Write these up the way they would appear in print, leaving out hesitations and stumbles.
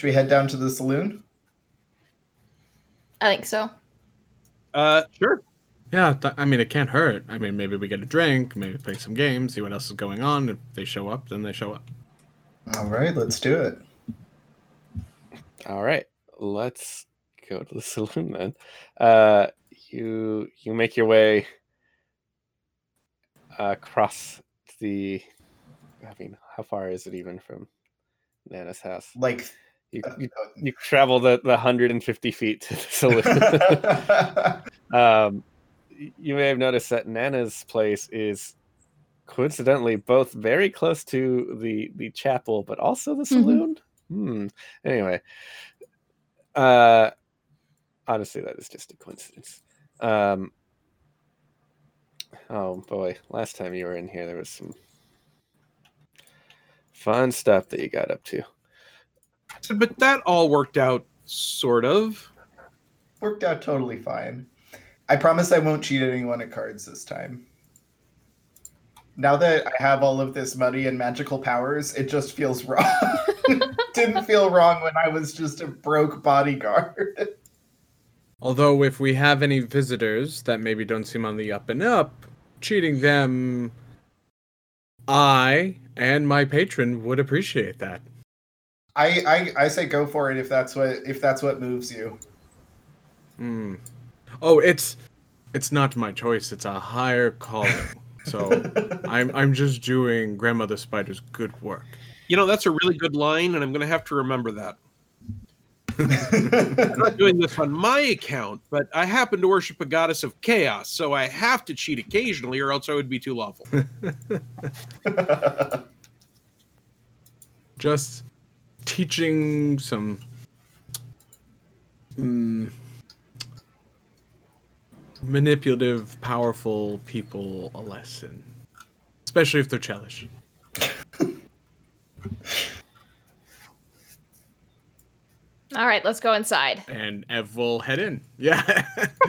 Should we head down to the saloon? I think so. Sure. Yeah, I mean, it can't hurt. I mean, maybe we get a drink, maybe play some games, see what else is going on. If they show up, then they show up. All right, let's do it. All right, let's go to the saloon then. You make your way across the. I mean, how far is it even from Nana's house? Like you travel the 150 feet to the saloon. You may have noticed that Nana's place is coincidentally both very close to the chapel, but also the saloon. Anyway, honestly, that is just a coincidence. Oh boy, last time you were in here, there was some fun stuff that you got up to. But that all worked out, sort of. Worked out totally fine. I promise I won't cheat anyone at cards this time. Now that I have all of this money and magical powers, it just feels wrong. Didn't feel wrong when I was just a broke bodyguard. Although if we have any visitors that maybe don't seem on the up and up, cheating them, I and my patron would appreciate that. I say go for it if that's what moves you. Oh, it's not my choice. It's a higher calling. So I'm just doing Grandmother Spider's good work. You know, that's a really good line, and I'm going to have to remember that. I'm not doing this on my account, but I happen to worship a goddess of chaos, so I have to cheat occasionally, or else I would be too lawful. Just teaching some manipulative, powerful people a lesson. Especially if they're childish. All right, let's go inside. And Ev will head in. Yeah.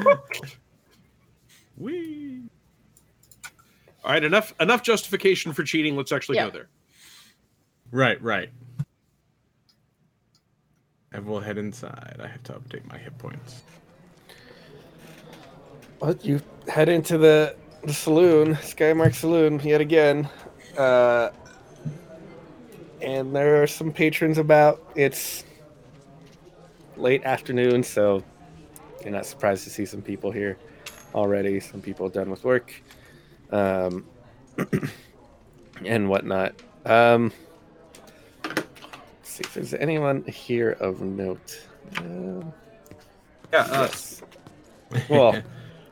Whee. All right, enough justification for cheating. Let's actually go there. Right. Ev will head inside. I have to update my hit points. Well, you head into the saloon, Skymark Saloon, yet again. And there are some patrons about. It's late afternoon, so you're not surprised to see some people here already. Some people done with work, and whatnot. Let's see if there's anyone here of note. Us. Well,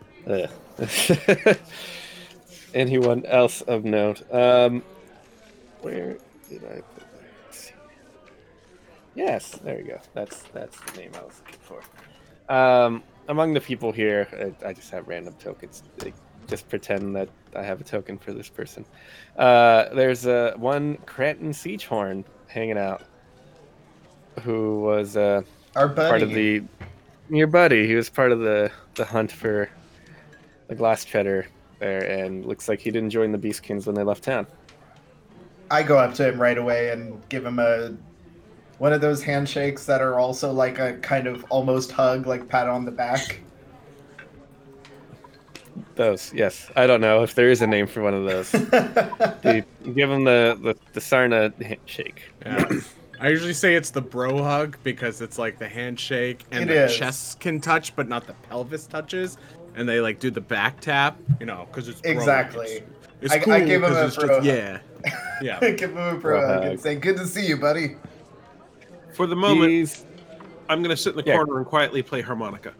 anyone else of note? Where did I put that? Let's see. Yes, there we go. That's the name I was looking for. Among the people here, I just have random tokens. Just pretend that I have a token for this person. There's one Cranton Siegehorn hanging out, who was our buddy. Part of your buddy. He was part of the hunt for the Glass Treader there, and looks like he didn't join the Beastkins when they left town. I go up to him right away and give him one of those handshakes that are also like a kind of almost hug, like pat on the back. Those, yes. I don't know if there is a name for one of those. You give him the Sarna handshake. Yeah. I usually say it's the bro hug because it's like the handshake and It the is. chest can touch, but not the pelvis touches. And they like do the back tap, because it's bro. Exactly. It's I cool give him a it's bro just, hug. yeah. I give him a bro hug and say, "Good to see you, buddy." For the moment, I'm going to sit in the corner and quietly play harmonica.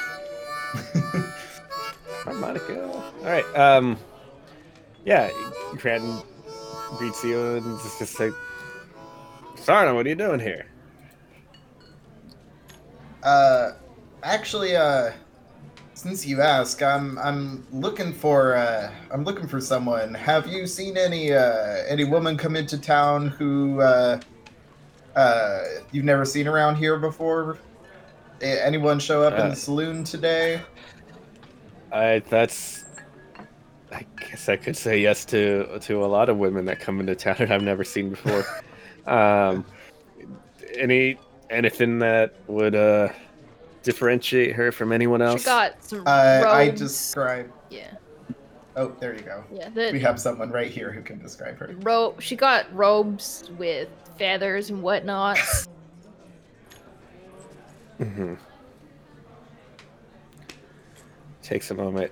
Harmonica. All right. Cranton greets you and just like, Sarna, what are you doing here? Actually, since you ask, I'm looking for someone. Have you seen any woman come into town who you've never seen around here before? Anyone show up in the saloon today? I guess I could say yes to a lot of women that come into town that I've never seen before. Any anything that would differentiate her from anyone else? She got some I robes. describe. Yeah. Oh, there you go. Yeah. We have someone right here who can describe her. She got robes with feathers and whatnot. Mm-hmm. Takes a moment.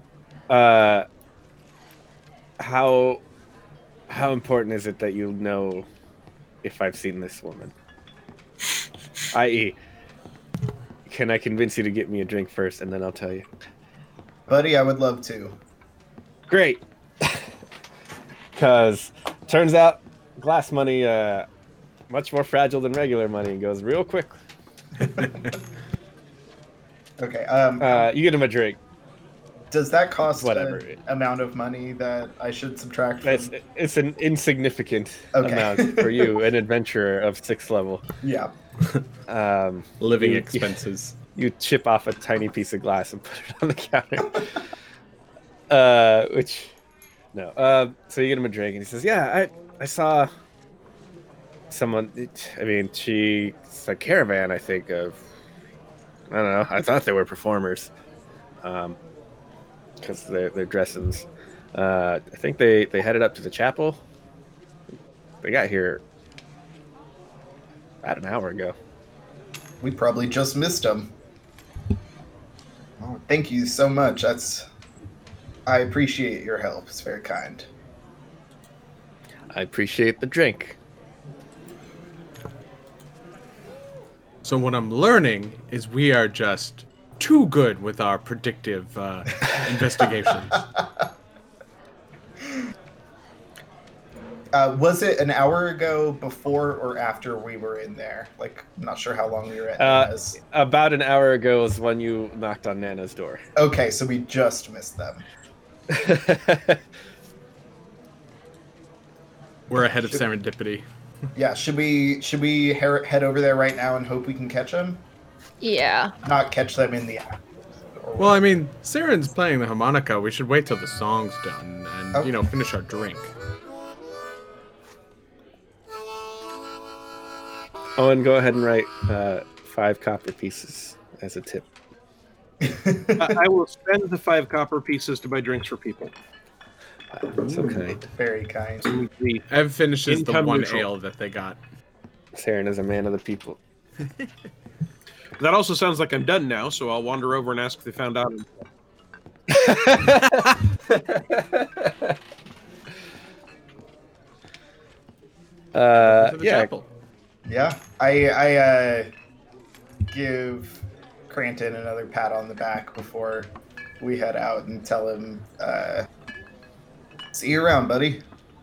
How important is it that you know if I've seen this woman? I.e., can I convince you to get me a drink first, and then I'll tell you? Buddy, I would love to. Great. Because turns out glass money much more fragile than regular money and goes real quick. Okay. You get him a drink. Does that cost Whatever. an amount of money that I should subtract from? It's an insignificant Okay. amount for you, an adventurer of 6th level. Yeah. Living You- expenses. You chip off a tiny piece of glass and put it on the counter. So you get him a drink, and he says, "Yeah, I saw someone. She's a caravan. I think of. I don't know. I thought they were performers, because they're dressings. I think they headed up to the chapel. They got here about an hour ago. We probably just missed him. Oh, thank you so much. I appreciate your help. It's very kind. I appreciate the drink." So what I'm learning is we are just too good with our predictive investigations. Was it an hour ago, before or after we were in there? Like, I'm not sure how long we were at Nana's. About an hour ago is when you knocked on Nana's door. Okay, so we just missed them. We're ahead of serendipity. Yeah, should we head over there right now and hope we can catch them? Yeah. Not catch them in the act. or Well, I mean, Saren's playing the harmonica. We should wait till the song's done and, Okay. finish our drink. Oh, and go ahead and write 5 copper pieces as a tip. I will spend the 5 copper pieces to buy drinks for people. So kind. Very kind. The- Ev finishes the Income one neutral. ale that they got. Saren is a man of the people. That also sounds like I'm done now, so I'll wander over and ask if they found out. To the Yeah. chapel. Yeah, I give Cranton another pat on the back before we head out and tell him, see you around, buddy.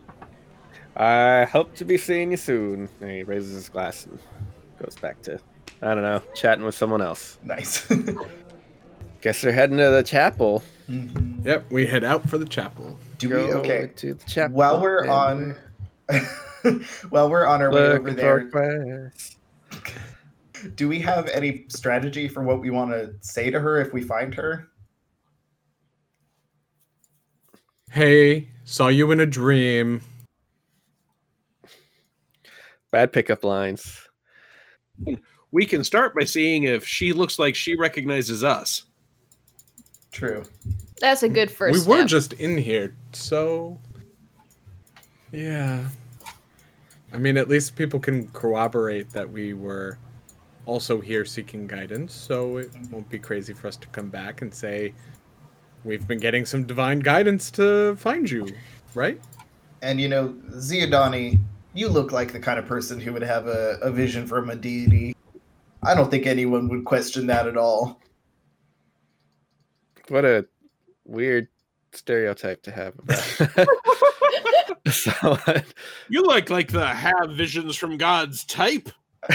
I hope to be seeing you soon. And he raises his glass and goes back to, I don't know, chatting with someone else. Nice. Guess they're heading to the chapel. Mhm. Yep, we head out for the chapel. Do we? Okay. To the chapel. While we're on, while we're on our way over Looking there, for class. do we have any strategy for what we want to say to her if we find her? Hey, saw you in a dream. Bad pickup lines. We can start by seeing if she looks like she recognizes us. True. That's a good first We were step. just in here, so yeah. I mean, at least people can corroborate that we were also here seeking guidance, so it won't be crazy for us to come back and say we've been getting some divine guidance to find you, right? And Ziadani, you look like the kind of person who would have a vision from a deity. I don't think anyone would question that at all. What a weird stereotype to have about someone. You look like the have visions from God's type.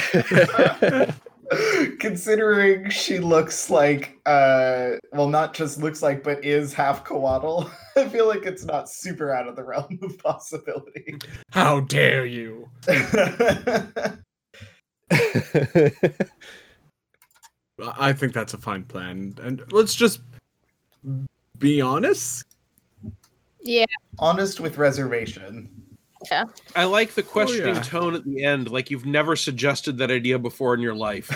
Considering she looks like, not just looks like, but is half Coatl, I feel like it's not super out of the realm of possibility. How dare you? I think that's a fine plan. And let's just be honest. Yeah. Honest with reservation. I like the questioning yeah. tone at the end, like you've never suggested that idea before in your life.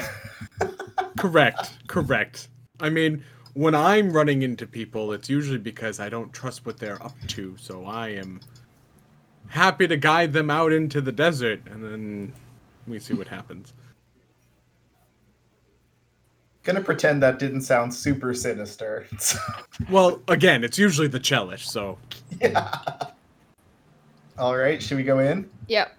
Correct. I mean, when I'm running into people, it's usually because I don't trust what they're up to, so I am happy to guide them out into the desert, and then we see what happens. Gonna pretend that didn't sound super sinister. Well, again, it's usually the Chelish, so... Yeah. All right, should we go in? Yep.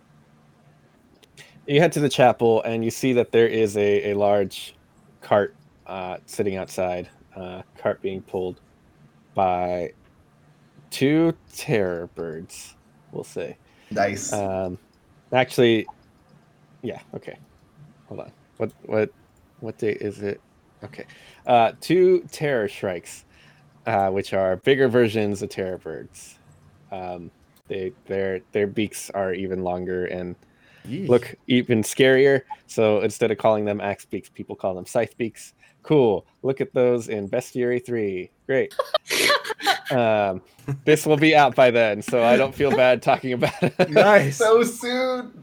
You head to the chapel and you see that there is a large cart sitting outside. Cart being pulled by 2 terror birds, we'll say. Nice. Actually, yeah. Okay, hold on. What day is it? Okay, 2 terror shrikes, which are bigger versions of terror birds. Their beaks are even longer and look even scarier. So instead of calling them axe beaks, people call them scythe beaks. Cool. Look at those in Bestiary 3. Great. This will be out by then, so I don't feel bad talking about it. Nice. So soon.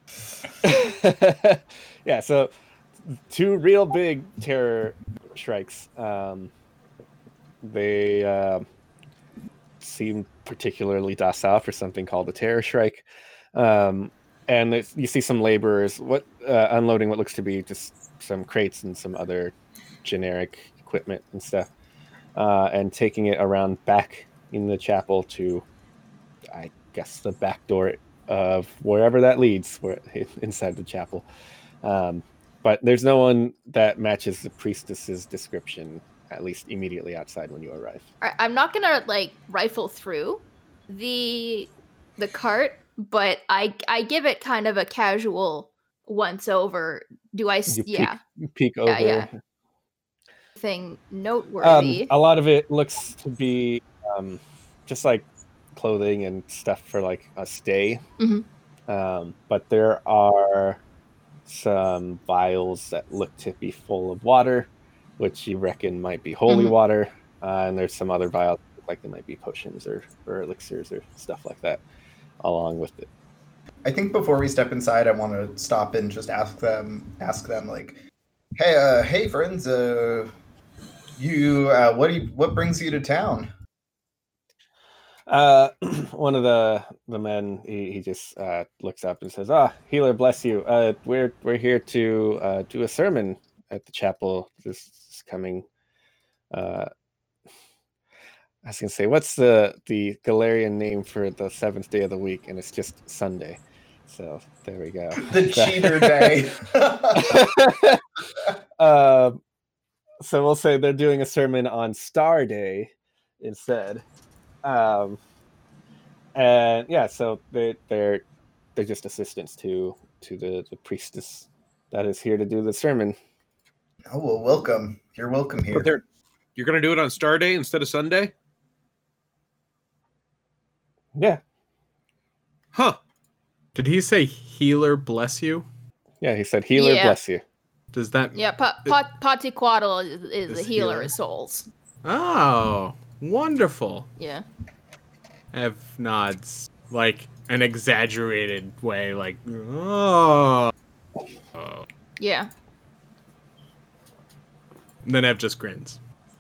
Yeah, so 2 real big terror shrikes. They seem particularly docile for something called a terror shrike. And you see some laborers unloading what looks to be just some crates and some other generic equipment and stuff, and taking it around back in the chapel to, I guess, the back door of wherever that leads, inside the chapel. But there's no one that matches the priestess's description, at least immediately outside when you arrive. I'm not gonna rifle through the cart, but I give it kind of a casual once over. Do I? Peek over. Yeah. Thing noteworthy. A lot of it looks to be just like clothing and stuff for like a stay. Mm-hmm. But there are some vials that look to be full of water, which you reckon might be holy water, and there's some other vials that look like they might be potions or elixirs or stuff like that along with it. I think before we step inside, I want to stop and just ask them like, hey friends, what brings you to town? One of the men, he just looks up and says, healer, bless you. We're here to do a sermon at the chapel this coming. I was gonna say, what's the Galarian name for the 7th day of the week? And it's just Sunday. So there we go. The cheater day. So we'll say they're doing a sermon on Star Day instead. And yeah, so they're just assistants to the priestess that is here to do the sermon. Oh well, welcome. You're welcome here. But you're going to do it on Star Day instead of Sunday? Yeah. Huh. Did he say healer bless you? Yeah, he said healer bless you. Does that... Yeah, Patiquaddle is the healer of souls. Oh, wonderful. Yeah. Ev nods, like, an exaggerated way, like, oh. Yeah. And then Ev just grins.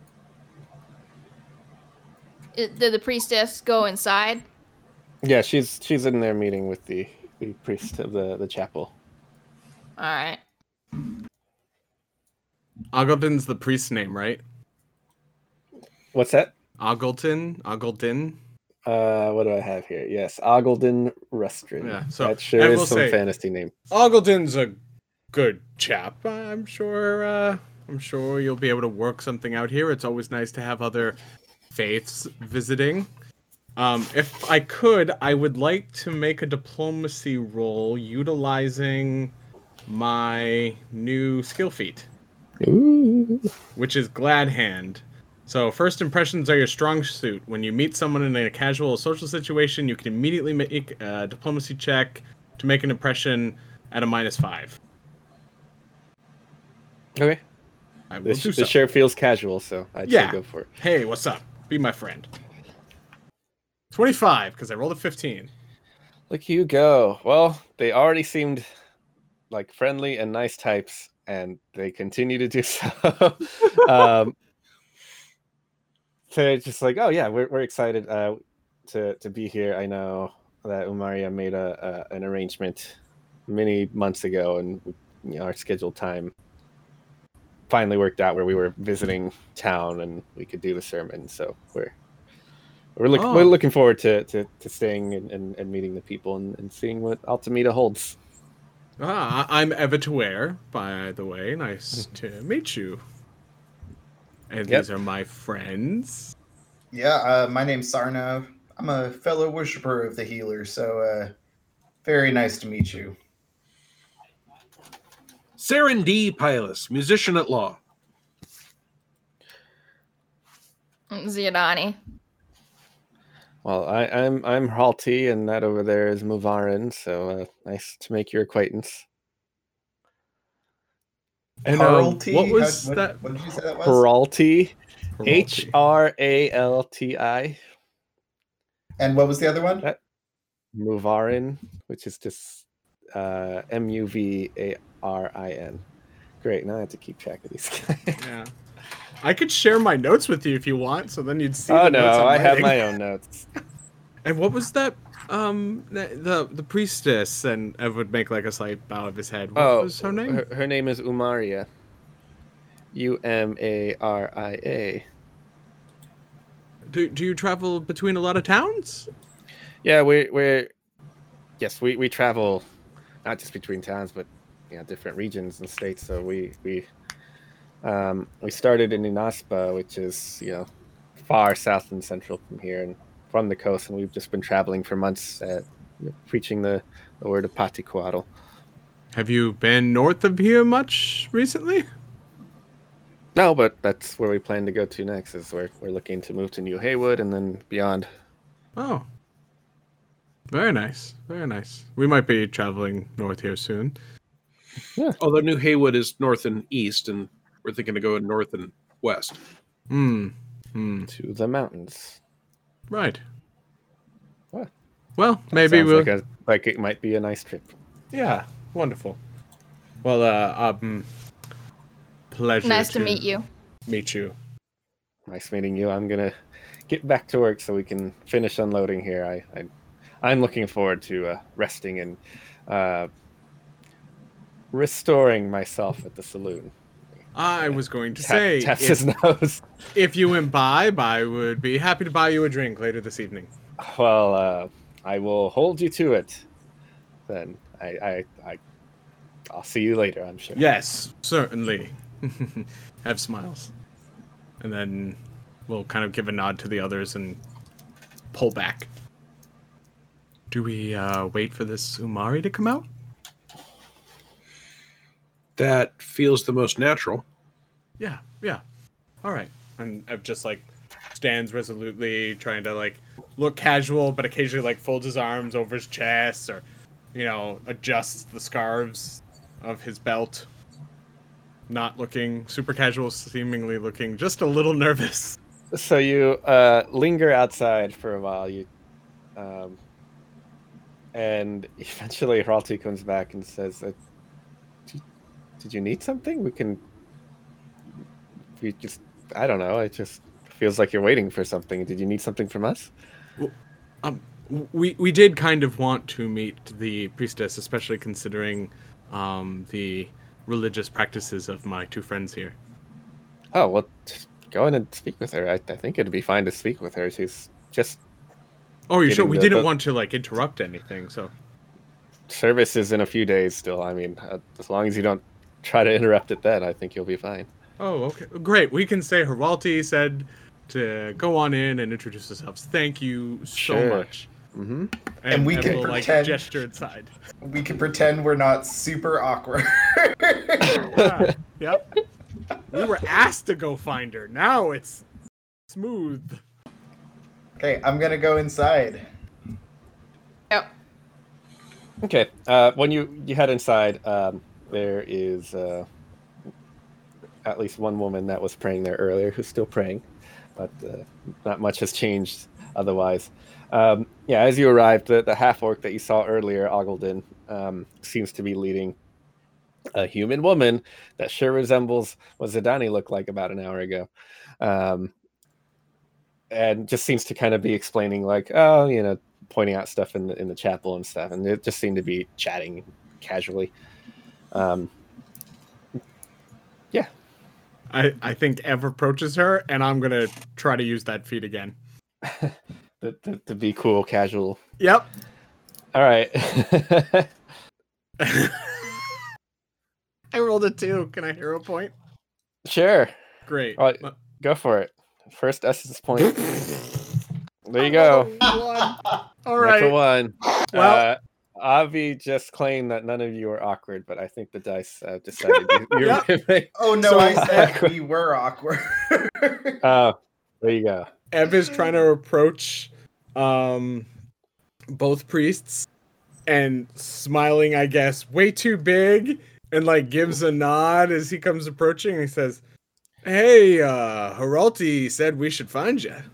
Did the priestess go inside? Yeah, she's in there meeting with the priest of the chapel. All right. Ogleton's the priest's name, right? What's that? Ogleton? What do I have here? Yes, Ogleton Rustrin. Yeah, so that sure is some fantasy name. Ogleton's a good chap. I'm sure you'll be able to work something out here. It's always nice to have other faiths visiting. If I could, I would like to make a diplomacy roll utilizing my new skill feat. Ooh. Which is Glad Hand. So first impressions are your strong suit. When you meet someone in a casual or social situation, you can immediately make a diplomacy check to make an impression at a -5. Okay. I will do so. The share feels casual, so I'd say go for it. Hey, what's up? Be my friend. 25, because I rolled a 15. Look you go. Well, they already seemed like friendly and nice types, and they continue to do so. um, so it's just like, oh yeah, we're excited to be here. I know that Umaria made an arrangement many months ago, and our scheduled time finally worked out where we were visiting town and we could do the sermon. So we're looking forward to staying and meeting the people and seeing what Altamira holds. I'm Evatuer, by the way. Nice to meet you. And these are my friends. Yeah, my name's Sarnav. I'm a fellow worshiper of the healer, so very nice to meet you. Saren D. Pilus, musician at law. Ziadani. Well, I'm Halti, and that over there is Muvarin. So nice to make your acquaintance. And Haralty? what was what, that? What did you say that was? Haralti, Haralti. Hralti. And what was the other one? Muvarin, which is just Muvarin. Great. Now I have to keep track of these guys. Yeah. I could share my notes with you if you want, so then you'd see. Oh the notes no, I'm I have writing. my own notes. And what was that? The priestess, and Ev would make like a slight bow of his head. What was her name? Her name is Umaria. Umaria. Do you travel between a lot of towns? Yeah, we travel not just between towns, but different regions and states. So we started in Inaspa, which is far south and central from here and from the coast, and we've just been traveling for months, preaching the word of Paticuaro. Have you been north of here much recently? No, but that's where we plan to go to next. Is we're looking to move to New Haywood and then beyond. Oh, very nice, very nice. We might be traveling north here soon. Yeah. Although New Haywood is north and east, and we're thinking to go north and west. To the mountains. Right. What? Well, maybe Sounds we'll. like it might be a nice trip. Yeah, wonderful. Well, pleasure. Nice to meet you. Meet you. Nice meeting you. I'm gonna get back to work so we can finish unloading here. I'm looking forward to resting and restoring myself at the saloon. I was going to say, taps his nose. If you imbibe, I would be happy to buy you a drink later this evening. Well, I will hold you to it. Then I'll see you later, I'm sure. Yes, certainly. Have smiles. And then we'll kind of give a nod to the others and pull back. Do we wait for this Umari to come out? That feels the most natural. Yeah. All right. And I've just stands resolutely, trying to look casual, but occasionally folds his arms over his chest, or adjusts the scarves of his belt. Not looking super casual, seemingly looking just a little nervous. So you linger outside for a while. And eventually Hralti comes back and says, did you need something? I don't know. It just feels like you're waiting for something. Did you need something from us? We did kind of want to meet the priestess, especially considering the religious practices of my two friends here. Oh, well, just go in and speak with her. I think it'd be fine to speak with her. She's just... Oh, you sure? We didn't want to interrupt anything, so... Service is in a few days still. I mean, as long as you don't try to interrupt it then, I think you'll be fine. Oh, okay. Great. We can say Hralti said to go on in and introduce ourselves. Thank you so much. Mm-hmm. And we can we'll, pretend... gesture inside. We can pretend we're not super awkward. Yeah. Yep. We were asked to go find her. Now it's smooth. Okay, I'm gonna go inside. Yep. Okay. When you head inside, there is at least one woman that was praying there earlier who's still praying, but not much has changed otherwise. Yeah, as you arrived, the half orc that you saw earlier, Ogildin, seems to be leading a human woman that sure resembles what Zidani looked like about an hour ago. And just seems to kind of be explaining, like, oh, pointing out stuff in the chapel and stuff. And it just seemed to be chatting casually. Yeah. I think Ev approaches her, and I'm gonna try to use that feat again. To be cool, casual. Yep. All right. I rolled a 2. Can I hero point? Sure. Great. All right, go for it. First essence point. There you go. All right. Natural 1. Well, Avi just claimed that none of you are awkward, but I think the dice decided you're Yep. Oh no, So I said we were awkward. Oh, there you go. Ev is trying to approach both priests and smiling, I guess, way too big, and like gives a nod as he comes approaching. He says, "Hey, Heralti said we should find you."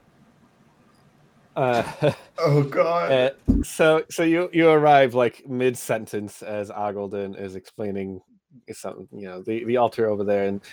Oh god. So you arrive like mid sentence as Ogildin is explaining something, the altar over there, and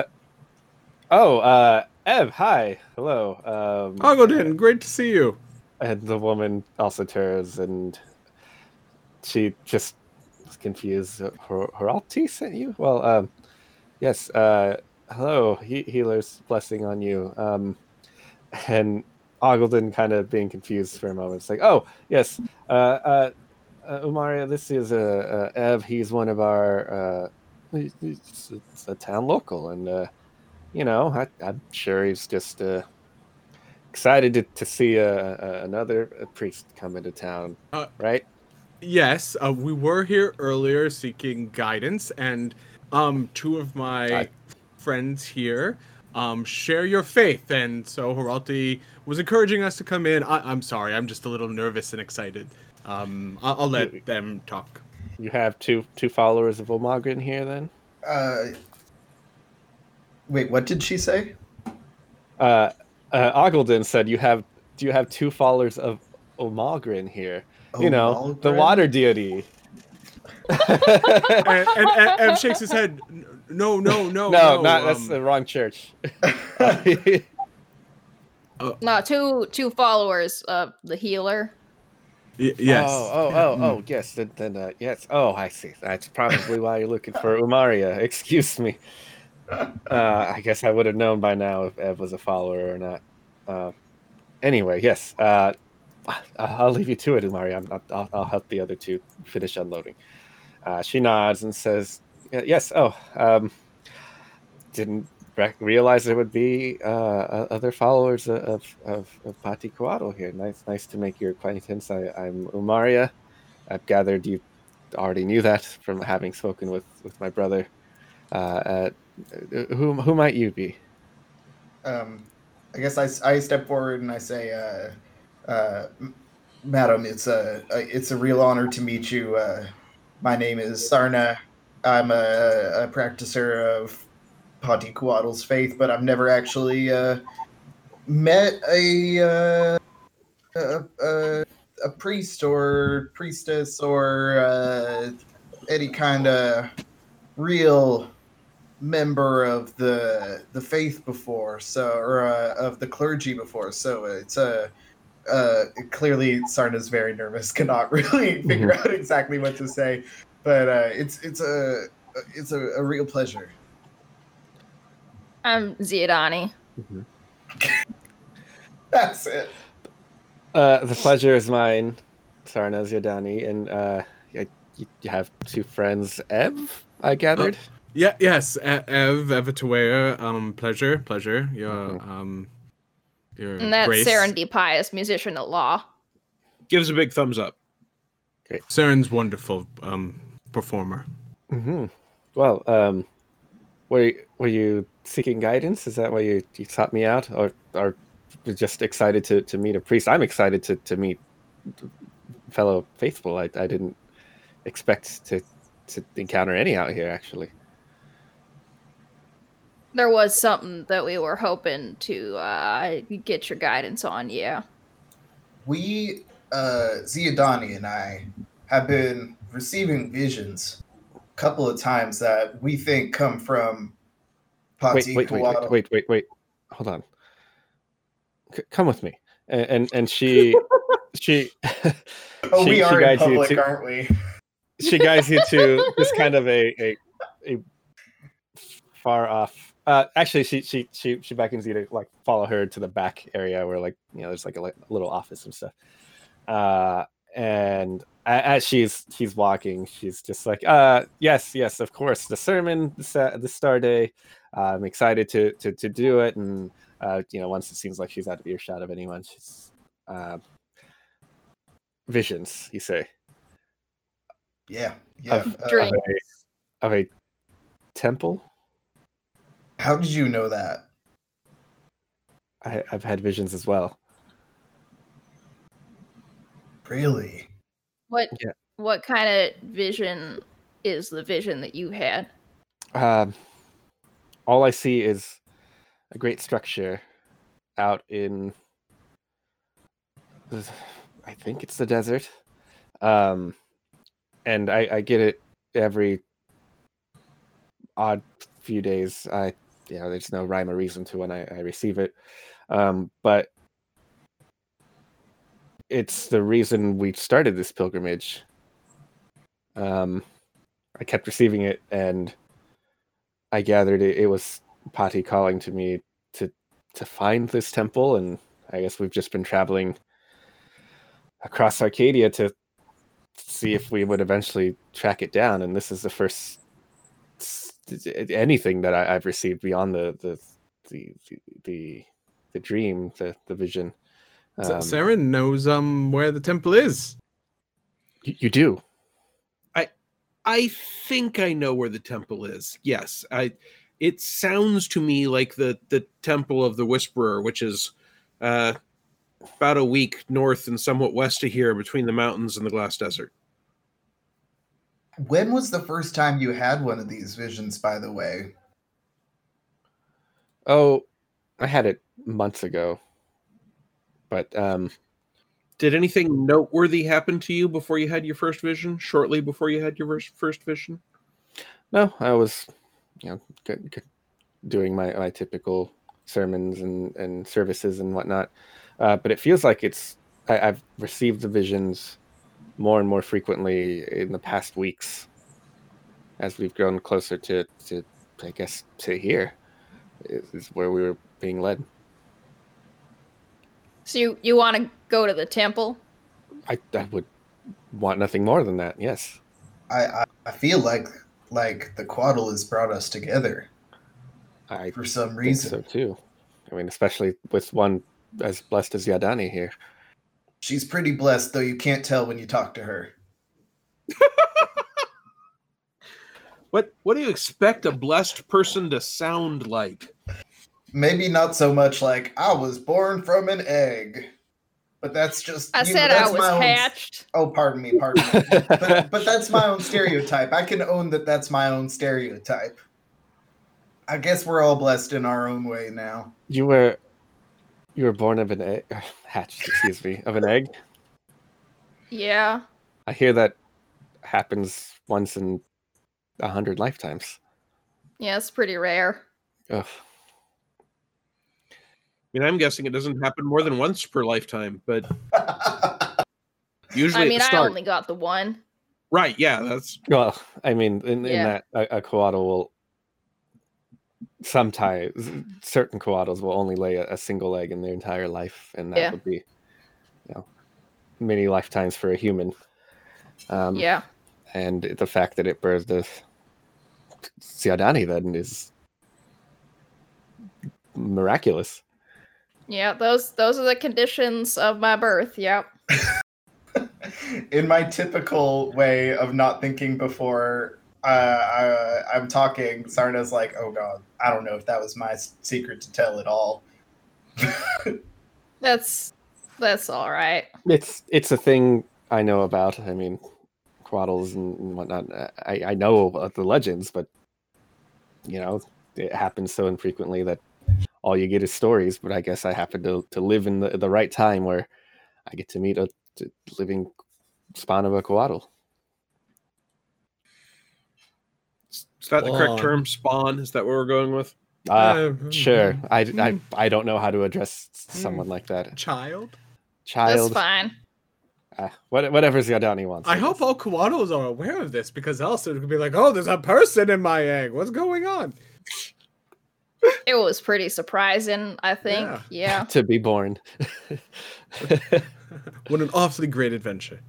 Ev, hi, hello. Ogildin, great to see you. And the woman also turns, and she just is confused. Heralti sent you? Well, yes. Hello, healer's blessing on you. And Ogildin kind of being confused for a moment. It's like, oh, yes. Umaria, this is Ev. He's one of our... it's a town local. And, I'm sure he's just excited to see another priest come into town, right? Yes, we were here earlier seeking guidance, and 2 of my friends here share your faith, and so Heralti was encouraging us to come in. I'm sorry, I'm just a little nervous and excited. I'll let them talk. You have two followers of Omagrin here, then? Wait, what did she say? Ogildin said do you have 2 followers of Omagrin here? Omagrin? The water deity. and Ev shakes his head. No, not that's the wrong church. No, two followers of the healer. Yes. Oh, yes. Then yes. Oh, I see. That's probably why you're looking for Umaria. Excuse me. I guess I would have known by now if Ev was a follower or not. Anyway, yes. I'll leave you to it, Umaria. I'll help the other 2 finish unloading. She nods and says, "Yes. Oh, didn't realize there would be other followers of Pati Kuatl here. Nice to make your acquaintance. I'm Umaria. I've gathered you already knew that from having spoken with my brother. Who might you be?" I guess I step forward and I say, "Madam, it's a real honor to meet you. My name is Sarna. I'm a practicer of Pati Kuatl's faith, but I've never actually met a priest or priestess or any kind of real member of the faith before, or of the clergy before. So it's clearly Sarna's very nervous, cannot really figure out exactly what to say, but it's a real pleasure." I'm Ziadani. That's it. The pleasure is mine, Sarna Ziadani, and you have 2 friends, Ev, I gathered. Yes, Ev Evatuea. Pleasure. Your And that's Grace. Serendi Pius, musician at law. Gives a big thumbs up. Saren's wonderful performer. Mm-hmm. Well, were you seeking guidance? Is that why you sought me out, or just excited to meet a priest? I'm excited to meet fellow faithful. I didn't expect to encounter any out here, actually. There was something that we were hoping to get your guidance on, yeah. we, Ziadani and I, have been receiving visions a couple of times that we think come from Pati Kawado. Wait. Hold on. Come with me. And she Oh, we are in guides you public, to- aren't we? she guides you to this kind of a far off. Actually, she beckons you to like follow her to the back area where like there's like a little office and stuff. And as she's walking, she's just like, yes, of course, the sermon, the Star Day. I'm excited to do it, and once it seems like she's out of earshot of anyone, she's visions. You say, Yeah. Drink. of a temple. How did you know that? I've had visions as well. Really? What kind of vision is the vision that you had? All I see is a great structure out in, I think it's the desert. And I get it every odd few days. There's no rhyme or reason to when I receive it. But it's the reason we started this pilgrimage. I kept receiving it, and I gathered it was Pati calling to me to find this temple, and I guess we've just been traveling across Arcadia to see if we would eventually track it down, and this is the first anything that I've received beyond the dream, the vision. Saren knows where the temple is. You do. I think I know where the temple is. Yes, it sounds to me like the Temple of the Whisperer, which is about a week north and somewhat west of here, between the mountains and the Glass Desert. When was the first time you had one of these visions, by the way? Oh, I had it months ago. But did anything noteworthy happen to you before you had your first vision? Shortly before you had your first vision? No, I was, doing my typical sermons and services and whatnot. But it feels like I've received the visions more and more frequently in the past weeks, as we've grown closer to I guess to here is where we were being led. So you want to go to the temple? I would want nothing more than that. Yes. I feel like the Quaddle has brought us together I for some think reason. so too. I mean, especially with one as blessed as Yadani here. She's pretty blessed, though you can't tell when you talk to her. What do you expect a blessed person to sound like? Maybe not so much like I was born from an egg, but that's just. I said I was hatched. Oh, pardon me. but that's my own stereotype. I can own that. That's my own stereotype. I guess we're all blessed in our own way now. You were born of an egg, hatched. Excuse me, of an egg. Yeah. I hear that happens once in 100 lifetimes. Yeah, it's pretty rare. Ugh. I mean, I'm guessing it doesn't happen more than once per lifetime, but usually I mean, at the I start. only got the one. Right, yeah, that's Well, I mean, in Yeah. that a Coatl will sometimes certain Coatls will only lay a single egg in their entire life, and that Yeah. would be, many lifetimes for a human. Yeah. And the fact that it birthed a Ziadani then is miraculous. Yeah, those are the conditions of my birth. Yep. In my typical way of not thinking before I'm talking, Sarna's like, "Oh God, I don't know if that was my secret to tell at all." That's all right. It's a thing I know about. I mean, Quaddles and whatnot. I know about the legends, but it happens so infrequently that all you get is stories. But I guess I happen to live in the right time where I get to meet a living spawn of a Coatl. Is that the correct Spawn. term? Spawn? Is that what we're going with? Sure. I mm. don't know how to address someone like that. Child. That's Child. fine. Whatever's Yardani wants. I hope all Koatos are aware of this, because else it could be like, oh, there's a person in my egg. What's going on? It was pretty surprising, I think. Yeah. to be born. What an awfully great adventure.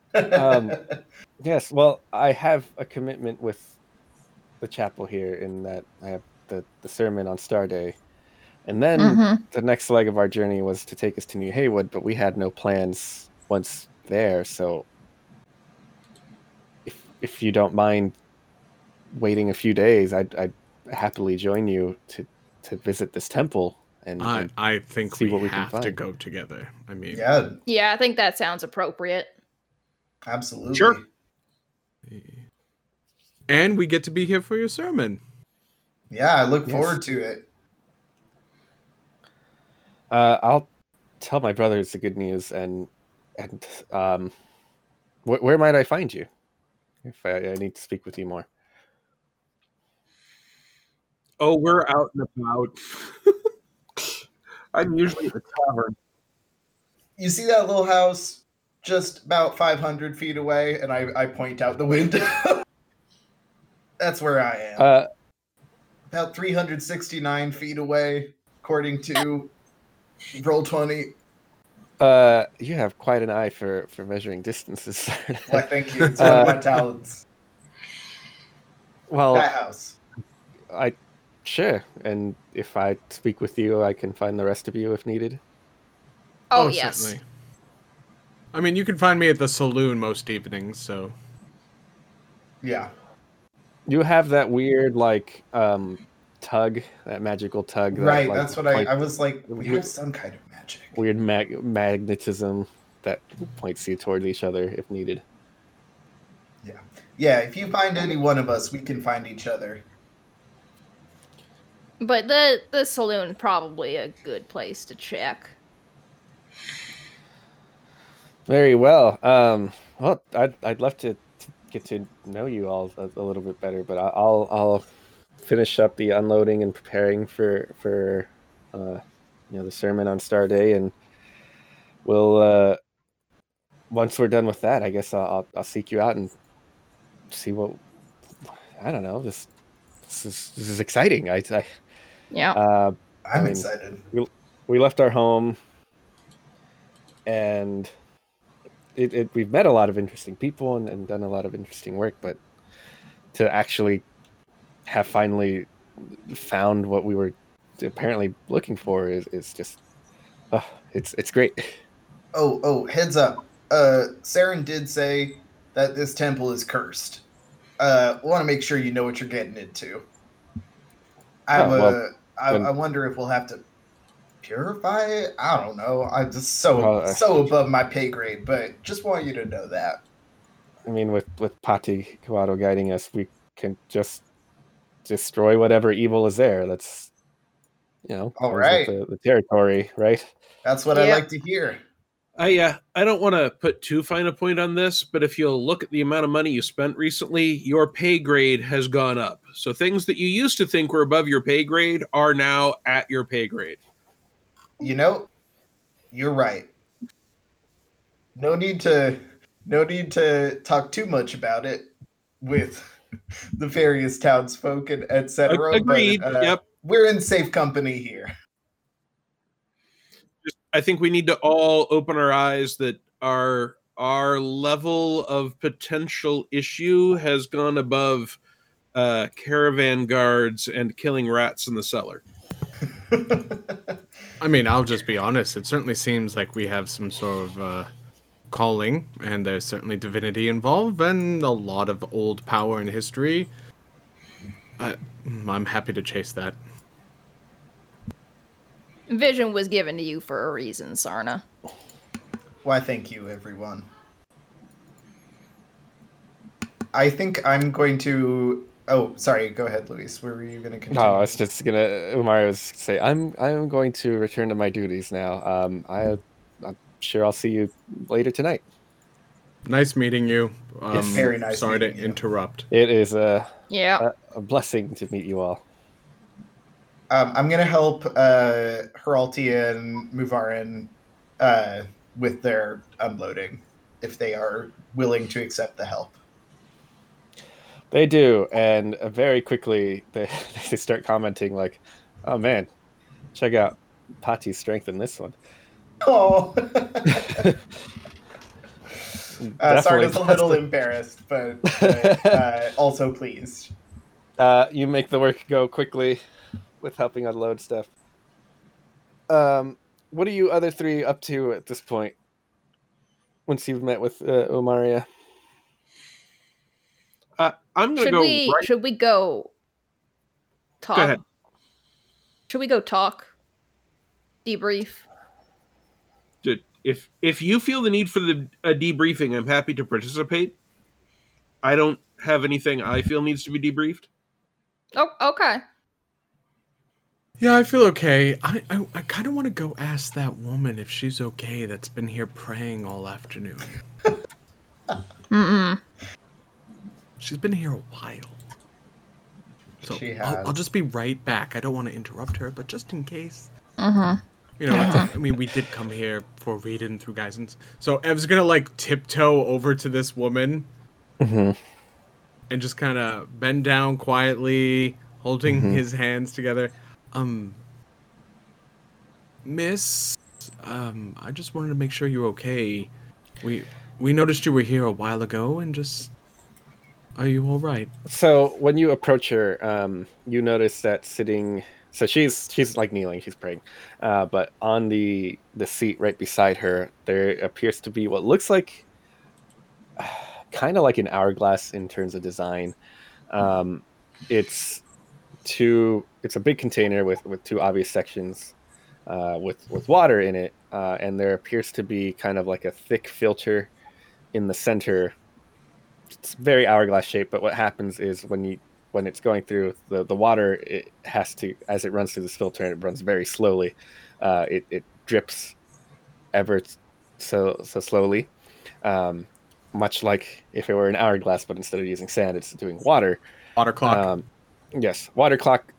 Yes, well, I have a commitment with the chapel here in that I have the sermon on Star Day. And then the next leg of our journey was to take us to New Haywood, but we had no plans once there, so if you don't mind waiting a few days, I'd happily join you to visit this temple and I think see we what we can have to find. go together. I mean, Yeah, Yeah, I think that sounds appropriate. absolutely. Sure. and we get to be here for your sermon. Yeah, I look Yes. forward to it. I'll tell my brothers the good news, and where might I find you if I need to speak with you more? Oh, we're out and about. I'm usually at the tavern. You see that little house just about 500 feet away, and I point out the window. That's where I am. About 369 feet away, according to Roll20. You have quite an eye for measuring distances. Why, thank you. It's one of my talents. Well, That house. Sure. And if I speak with you, I can find the rest of you if needed. Oh, yes. Certainly. I mean, you can find me at the saloon most evenings, so. Yeah. You have that weird, like, tug, that magical tug. That, Right, like, that's what I was like. We have some kind of magic. Weird magnetism that points you towards each other if needed. Yeah, if you find any one of us, we can find each other. But the saloon probably a good place to check. Very well. Well, I'd love to get to know you all a little bit better, but I'll finish up the unloading and preparing for the sermon on Star Day, and we'll once we're done with that, I guess I'll seek you out and see what, I don't know. This is exciting. Yeah. I'm excited. We left our home, and we've met a lot of interesting people and done a lot of interesting work, but to actually have finally found what we were apparently looking for is just it's great. Oh, heads up. Saren did say that this temple is cursed. Want to make sure you know what you're getting into. I wonder if we'll have to purify it. I don't know. I'm just so above my pay grade, but just want you to know that. I mean, with Pati Kawato guiding us, we can just destroy whatever evil is there. That's, all right. The territory, right? That's what I like to hear. I don't want to put too fine a point on this, but if you'll look at the amount of money you spent recently, your pay grade has gone up. So things that you used to think were above your pay grade are now at your pay grade. You're right. No need to talk too much about it with the various townsfolk and etc. Agreed. But, yep. We're in safe company here. I think we need to all open our eyes that our level of potential issue has gone above caravan guards and killing rats in the cellar. I mean, I'll just be honest. It certainly seems like we have some sort of calling, and there's certainly divinity involved, and a lot of old power and history. I'm happy to chase that. Vision was given to you for a reason, Sarna. Why, thank you, everyone. I think I'm going to... Oh, sorry. Go ahead, Luis. Where were you going to continue? No, I was just going to... Umar was say, I'm going to return to my duties now. sure I'll see you later tonight. Nice meeting you. It's very nice Sorry to meeting you. interrupt. It is Yeah. a blessing to meet you all. I'm gonna help Heralti and Muvarin with their unloading if they are willing to accept the help. They do, and very quickly they start commenting like, "Oh man, check out Pati's strength in this one." Oh, Sarda's a little Definitely. embarrassed, but also pleased. You make the work go quickly with helping unload stuff. What are you other three up to at this point? Once you've met with Omaria? I'm gonna go right. Should we go talk? Go ahead. Should we go talk? Debrief. If you feel the need for a debriefing, I'm happy to participate. I don't have anything I feel needs to be debriefed. Oh, okay. Yeah, I feel okay. I kind of want to go ask that woman if she's okay that's been here praying all afternoon. Mm-mm. She's been here a while. So She has. I'll just be right back. I don't want to interrupt her, but just in case. Mm-hmm. You know, I mean, we did come here for reading through Geisens. So Ev's gonna like tiptoe over to this woman Mm-hmm. and just kind of bend down quietly, holding Mhm. his hands together. Miss, I just wanted to make sure you're okay. We noticed you were here a while ago, and just, are you all right? So when you approach her, you notice that sitting. So she's like kneeling, she's praying, but on the seat right beside her, there appears to be what looks like kind of like an hourglass in terms of design. It's a big container with two obvious sections with water in it, and there appears to be kind of like a thick filter in the center. It's very hourglass shaped, but what happens is when it's going through the water, it has to, as it runs through this filter, and it runs very slowly, it drips ever so slowly, much like if it were an hourglass, but instead of using sand, it's doing water. Water clock. Yes, water clock.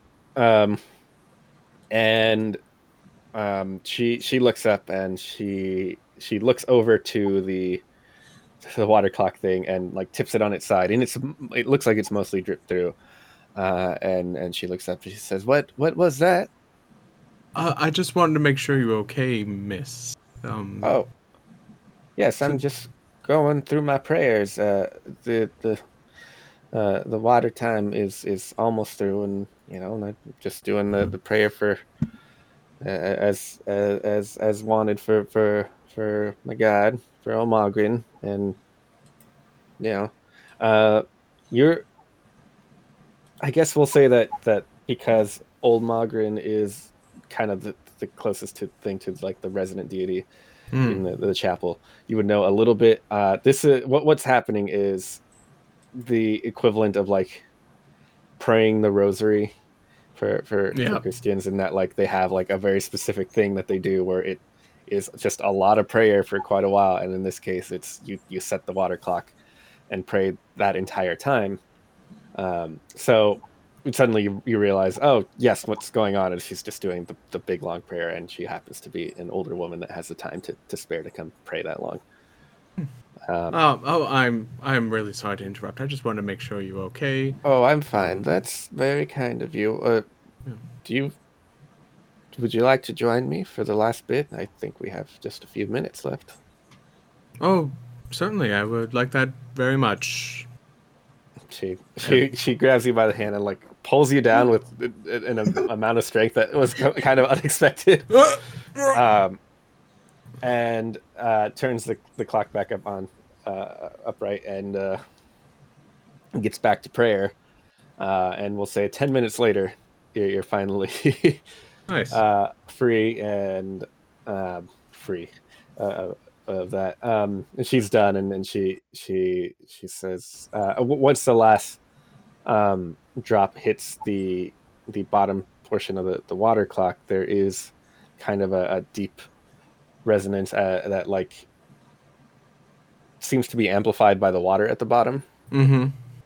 And she looks up and she looks over to the water clock thing and like tips it on its side, and it looks like it's mostly dripped through. And she looks up and she says, "What was that?" I just wanted to make sure you're okay, miss. Oh, yes, I'm just going through my prayers. The water time is almost through, and I'm just doing the prayer for as wanted for my God, for Olmagrin, and you're. I guess we'll say that because Olmagrin is kind of the closest thing to like the resident deity in the chapel, you would know a little bit. This is what's happening is the equivalent of like praying the rosary for Christians, in that like they have like a very specific thing that they do where it is just a lot of prayer for quite a while, and in this case it's you set the water clock and pray that entire time. So suddenly you realize, oh yes, what's going on is she's just doing the big long prayer, and she happens to be an older woman that has the time to spare to come pray that long. I'm really sorry to interrupt. I just wanted to make sure you're okay. Oh, I'm fine. That's very kind of you. Would you like to join me for the last bit? I think we have just a few minutes left. Oh, certainly. I would like that very much. She grabs you by the hand and like pulls you down with an amount of strength that was kind of unexpected, and turns the clock back up on upright and gets back to prayer. And we'll say 10 minutes later, you're finally Nice. free and free of that. And she's done, and then she says, once the last drop hits the bottom portion of the water clock, there is kind of a deep resonance that like seems to be amplified by the water at the bottom. Mm-hmm.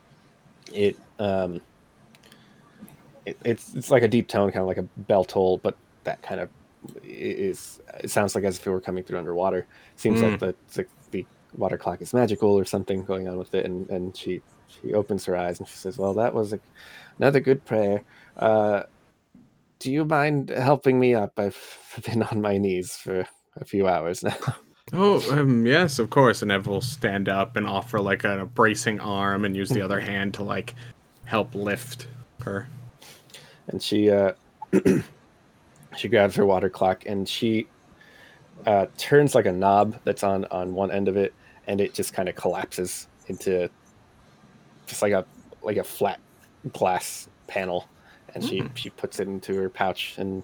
It's like a deep tone, kind of like a bell toll, but that kind of it sounds like as if it were coming through underwater. Seems like the water clock is magical or something going on with it, and she opens her eyes and she says, well, that was another good prayer. Do you mind helping me up? I've been on my knees for a few hours now. Oh, yes, of course. And Ev will stand up and offer like a bracing arm and use the other hand to like help lift her. And she she grabs her water clock and she turns like a knob that's on one end of it, and it just kind of collapses into just like a flat glass panel. And she puts it into her pouch and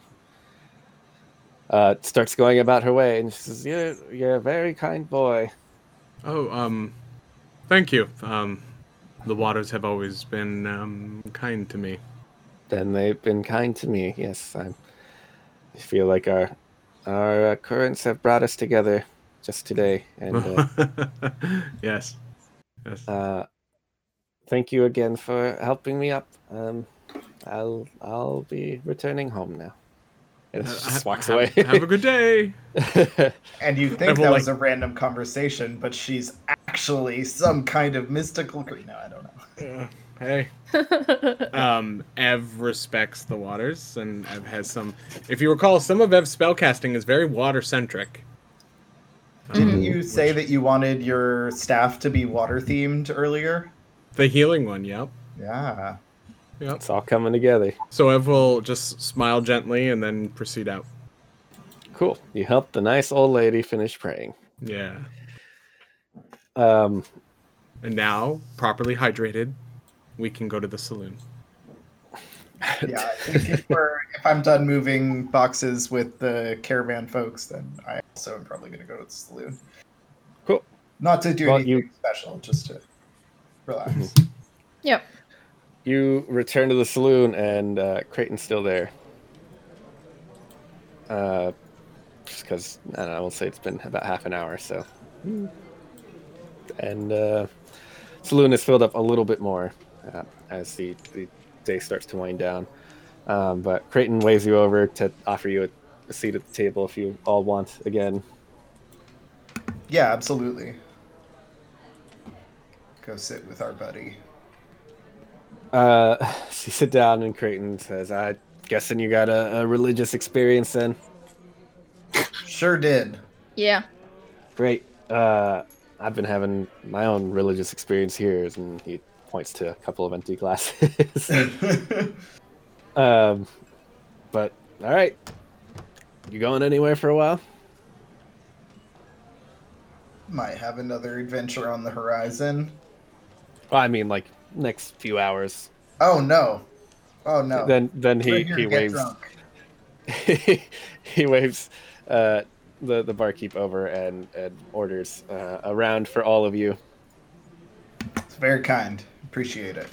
starts going about her way. And she says, "You're a very kind boy." Oh, thank you. The waters have always been kind to me. Then they've been kind to me. Yes, I feel like our currents have brought us together just today. And Yes. thank you again for helping me up. I'll be returning home now. And she just walks away. Have a good day. And you think that was a random conversation, but she's actually some kind of mystical creature. No, I don't know. Hey. Ev respects the waters, and Ev has some... If you recall, some of Ev's spellcasting is very water-centric. Didn't you say that you wanted your staff to be water-themed earlier? The healing one, yep. Yeah. Yep. It's all coming together. So Ev will just smile gently and then proceed out. Cool. You helped the nice old lady finish praying. Yeah. Um, And now, properly hydrated, we can go to the saloon. Yeah, I think if I'm done moving boxes with the caravan folks, then I also am probably going to go to the saloon. Cool. Not to do Well, anything special, just to relax. Yep. You return to the saloon, and Creighton's still there. Just because, I don't know, we'll say it's been about half an hour, so. And saloon is filled up a little bit more as the day starts to wind down. But Creighton waves you over to offer you a seat at the table if you all want again. Yeah, absolutely. Go sit with our buddy. So you sit down, and Creighton says, "I'm guessing you got a religious experience then?" Sure did. Yeah. Great. I've been having my own religious experience here, and he points to a couple of empty glasses. But all right, you going anywhere for a while? Might have another adventure on the horizon. Well, I mean, like next few hours. Oh no! Oh no! Then We're here he to get waves. drunk. He waves the barkeep over and orders a round for all of you. It's very kind. Appreciate it.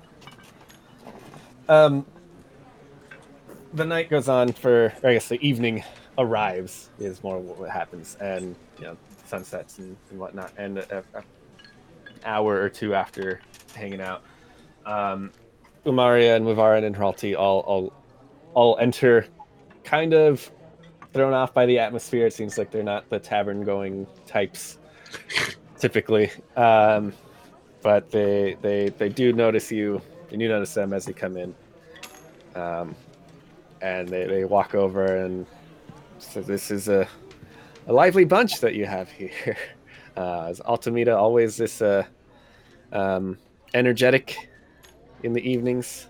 The night goes on or I guess the evening arrives is more what happens, and sunsets and whatnot, and an hour or two after hanging out, Umaria and Wivarin and Hralti all enter, kind of thrown off by the atmosphere. It seems like they're not the tavern going types typically, but they do notice you, and you notice them as they come in, and they walk over and so this is a lively bunch that you have here. Is Altamira always this energetic in the evenings?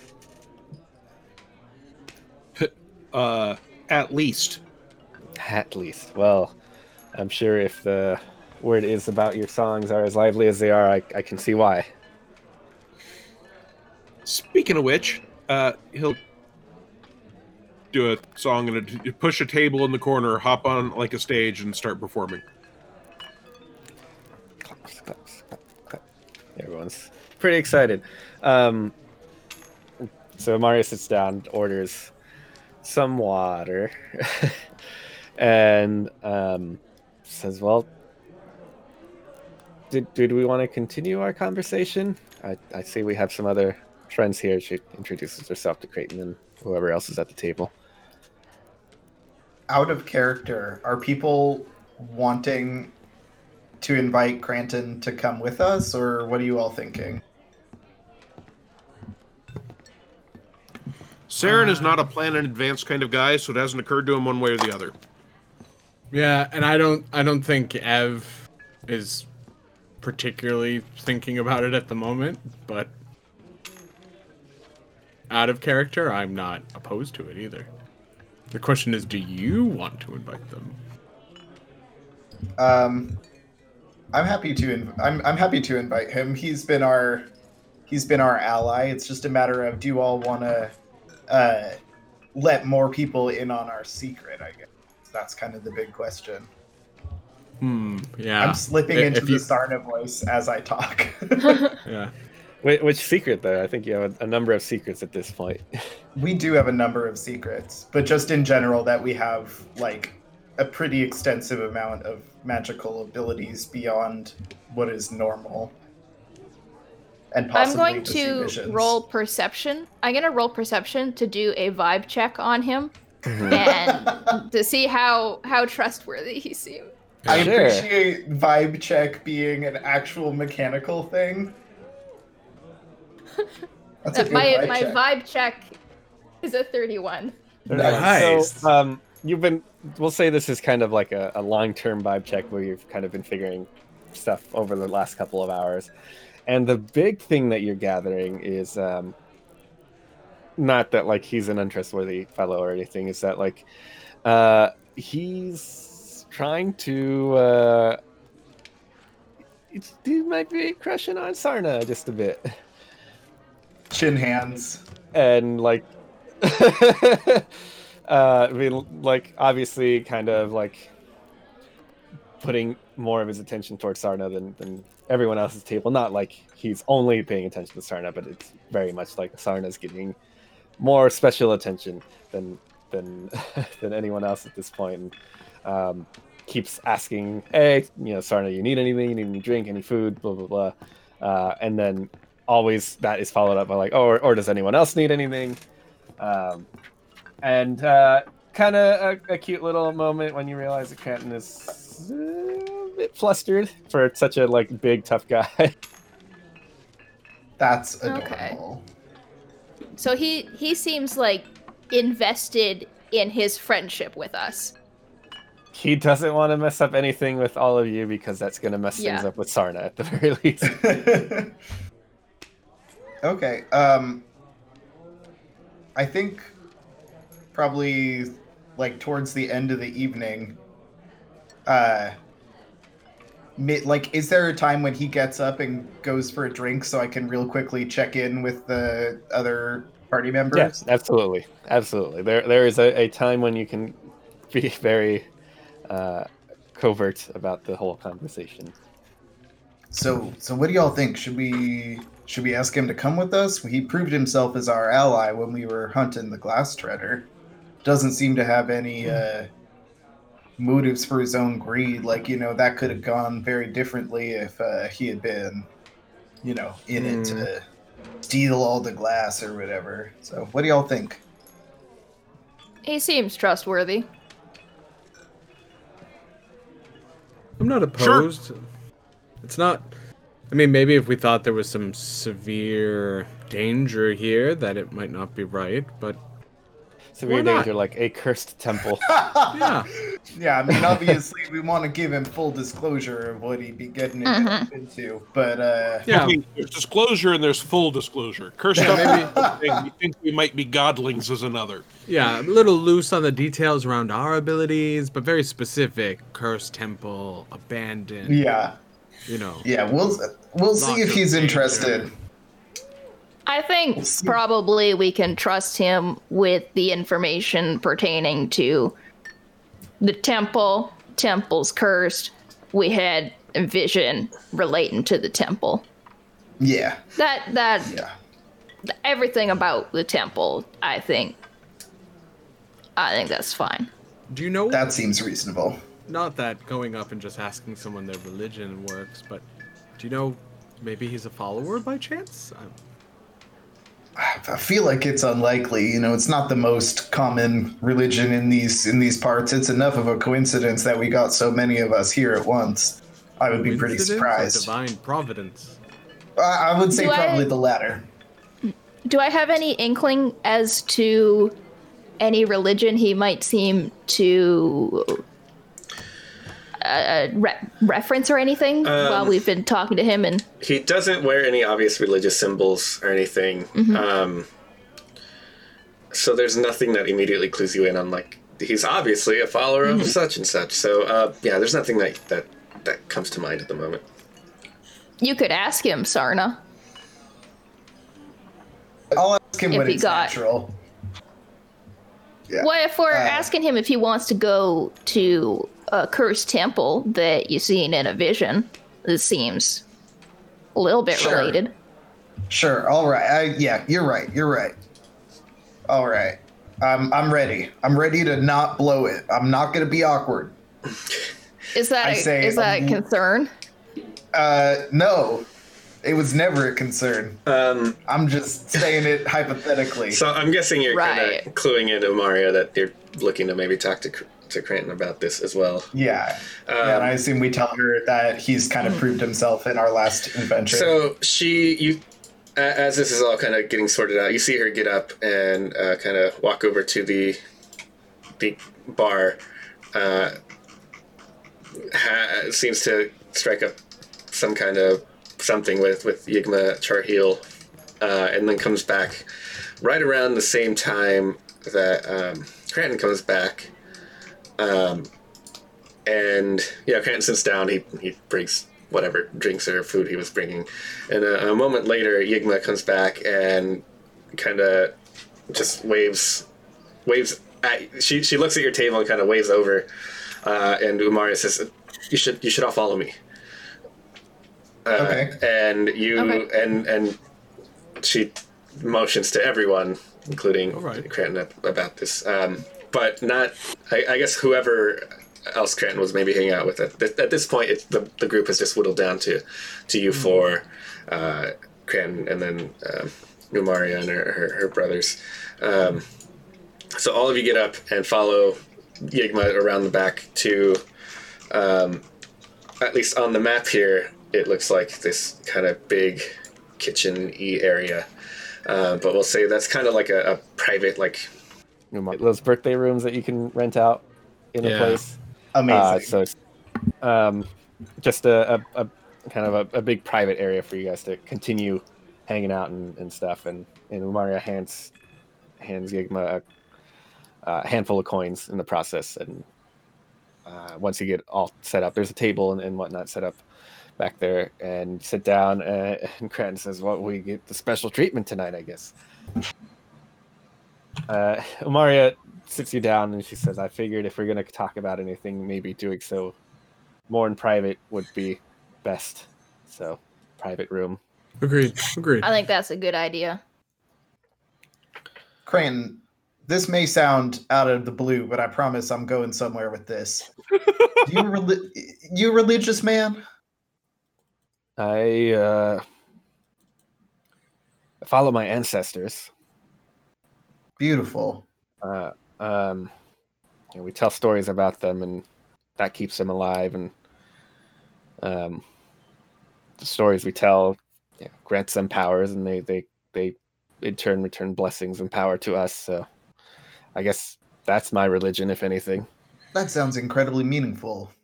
At least. At least. Well, I'm sure if the word is about your songs are as lively as they are, I can see why. Speaking of which, he'll do a song and push a table in the corner, hop on like a stage, and start performing. Claps, claps, clap, clap. Everyone's pretty excited. So Mario sits down, orders some water, and says, "Well, did we want to continue our conversation? I see we have some other friends here." She introduces herself to Creighton and whoever else is at the table. Out of character, are people wanting to invite Cranton to come with us, or what are you all thinking? Saren is not a plan in advance kind of guy, so it hasn't occurred to him one way or the other. Yeah, and I don't think Ev is particularly thinking about it at the moment, but out of character, I'm not opposed to it either. The question is, do you want to invite them? I'm happy to I'm happy to invite him. He's been our ally. It's just a matter of, do you all want to let more people in on our secret, I guess. That's kind of the big question. Yeah. I'm slipping into the Sarna voice as I talk. Yeah. Which secret, though? I think you have a number of secrets at this point. We do have a number of secrets, but just in general that we have, like, a pretty extensive amount of magical abilities beyond what is normal. And I'm possibly going see to visions. roll perception. I'm going to roll perception to do a vibe check on him and to see how trustworthy he seems. I Sure. appreciate vibe check being an actual mechanical thing. That's a good My vibe check. vibe check is a 31. Nice. So, we'll say this is kind of like a long-term vibe check where you've kind of been figuring stuff over the last couple of hours. And the big thing that you're gathering is not that like he's an untrustworthy fellow or anything, is that like he's trying to he might be crushing on Sarna just a bit. Chin hands. And like I mean, like obviously kind of like putting more of his attention towards Sarna than everyone else's table. Not like he's only paying attention to Sarna, but it's very much like Sarna's getting more special attention than anyone else at this point. And, keeps asking, "Hey, Sarna, you need anything? You need any drink, any food, blah blah blah," and then always that is followed up by like, "Oh, or does anyone else need anything?" And kind of a cute little moment when you realize that Cranton is a bit flustered for such a like big tough guy. That's Okay. adorable. So he seems like invested in his friendship with us. He doesn't want to mess up anything with all of you because that's going to mess things Yeah. up with Sarna at the very least. Okay. I think probably like towards the end of the evening, is there a time when he gets up and goes for a drink so I can real quickly check in with the other party members? Yes, absolutely. There is a time when you can be very covert about the whole conversation. So what do y'all think? Should we ask him to come with us? He proved himself as our ally when we were hunting the Glass Treader. Doesn't seem to have any motives for his own greed. Like, that could have gone very differently if he had been, in it to steal all the glass or whatever. So what do y'all think? He seems trustworthy. I'm not opposed. Sure. It's not. I mean, maybe if we thought there was some severe danger here, that it might not be right, but. Severe danger, like a cursed temple. Yeah. Yeah, I mean, obviously, we want to give him full disclosure of what he'd be getting into, but, Yeah, I mean, there's disclosure and there's full disclosure. Cursed temple, we think we might be godlings is another. Yeah, a little loose on the details around our abilities, but very specific. Cursed temple, abandoned. Yeah. Yeah, we'll see if he's interested. I think probably we can trust him with the information pertaining to the temple. Temple's cursed. We had a vision relating to the temple. Yeah. That everything about the temple, I think that's fine. Do you know? That seems reasonable. Not that going up and just asking someone their religion works, but do you know maybe he's a follower by chance? I feel like it's unlikely. You know, it's not the most common religion in these parts. It's enough of a coincidence that we got so many of us here at once. I would be pretty Coincidence or surprised. divine providence. I would say Do probably I- the latter. Do I have any inkling as to any religion he might seem to reference or anything while we've been talking to him? And He doesn't wear any obvious religious symbols or anything. So there's nothing that immediately clues you in on, like, he's obviously a follower of such and such. So, yeah, there's nothing that comes to mind at the moment. you could ask him, Sarna. I'll ask him If when he it's got- natural. Yeah. What if we're asking him if he wants to go to a cursed temple that you seen in a vision? This seems a little bit Sure. related. Sure. All right. Yeah, you're right. You're right. All right. I'm ready. I'm ready to not blow it. I'm not going to be awkward. Is that I say, a concern? No. It was never a concern. I'm just saying it hypothetically. So I'm guessing you're kind Right. of cluing into Mario that you're looking to maybe talk to Cranton about this as well. Yeah. Yeah, and I assume we tell her that he's kind of proved himself in our last adventure. So as this is all kind of getting sorted out, you see her get up and kind of walk over to the bar. Seems to strike up some kind of something with Yigma Charheel, and then comes back right around the same time that Cranton comes back. And yeah, Cranton sits down. He brings whatever drinks or food he was bringing, and a moment later, Yigma comes back and kind of just waves at. She looks at your table and kind of waves over, and Umaria says, "You should all follow me." Okay. And you Okay. and she motions to everyone, including All right. Cranton, about this. But not, I guess, whoever else Cranton was maybe hanging out with. At this point, the group has just whittled down to you four, Cranton, and then Numaria and her brothers. So all of you get up and follow Yigma around the back to, at least on the map here, it looks like this kind of big kitchen-y area. But we'll say that's kind of like a private, like... Those birthday rooms that you can rent out in a Yeah. place. Amazing. So it's just a kind of a big private area for you guys to continue hanging out and stuff. And Umaria hands Yigma a handful of coins in the process. And once you get all set up, there's a table and whatnot set up back there, and sit down. And Cranton says, "Well, we get the special treatment tonight, I guess." Umaria sits you down and she says, "I figured if we're going to talk about anything, maybe doing so more in private would be best. So, private room." Agreed. I think that's a good idea. Cranton, this may sound out of the blue, but I promise I'm going somewhere with this. You a religious man? I follow my ancestors. Beautiful. We tell stories about them, and that keeps them alive. And the stories we tell grants them powers, and they in turn return blessings and power to us. So I guess that's my religion, if anything. That sounds incredibly meaningful.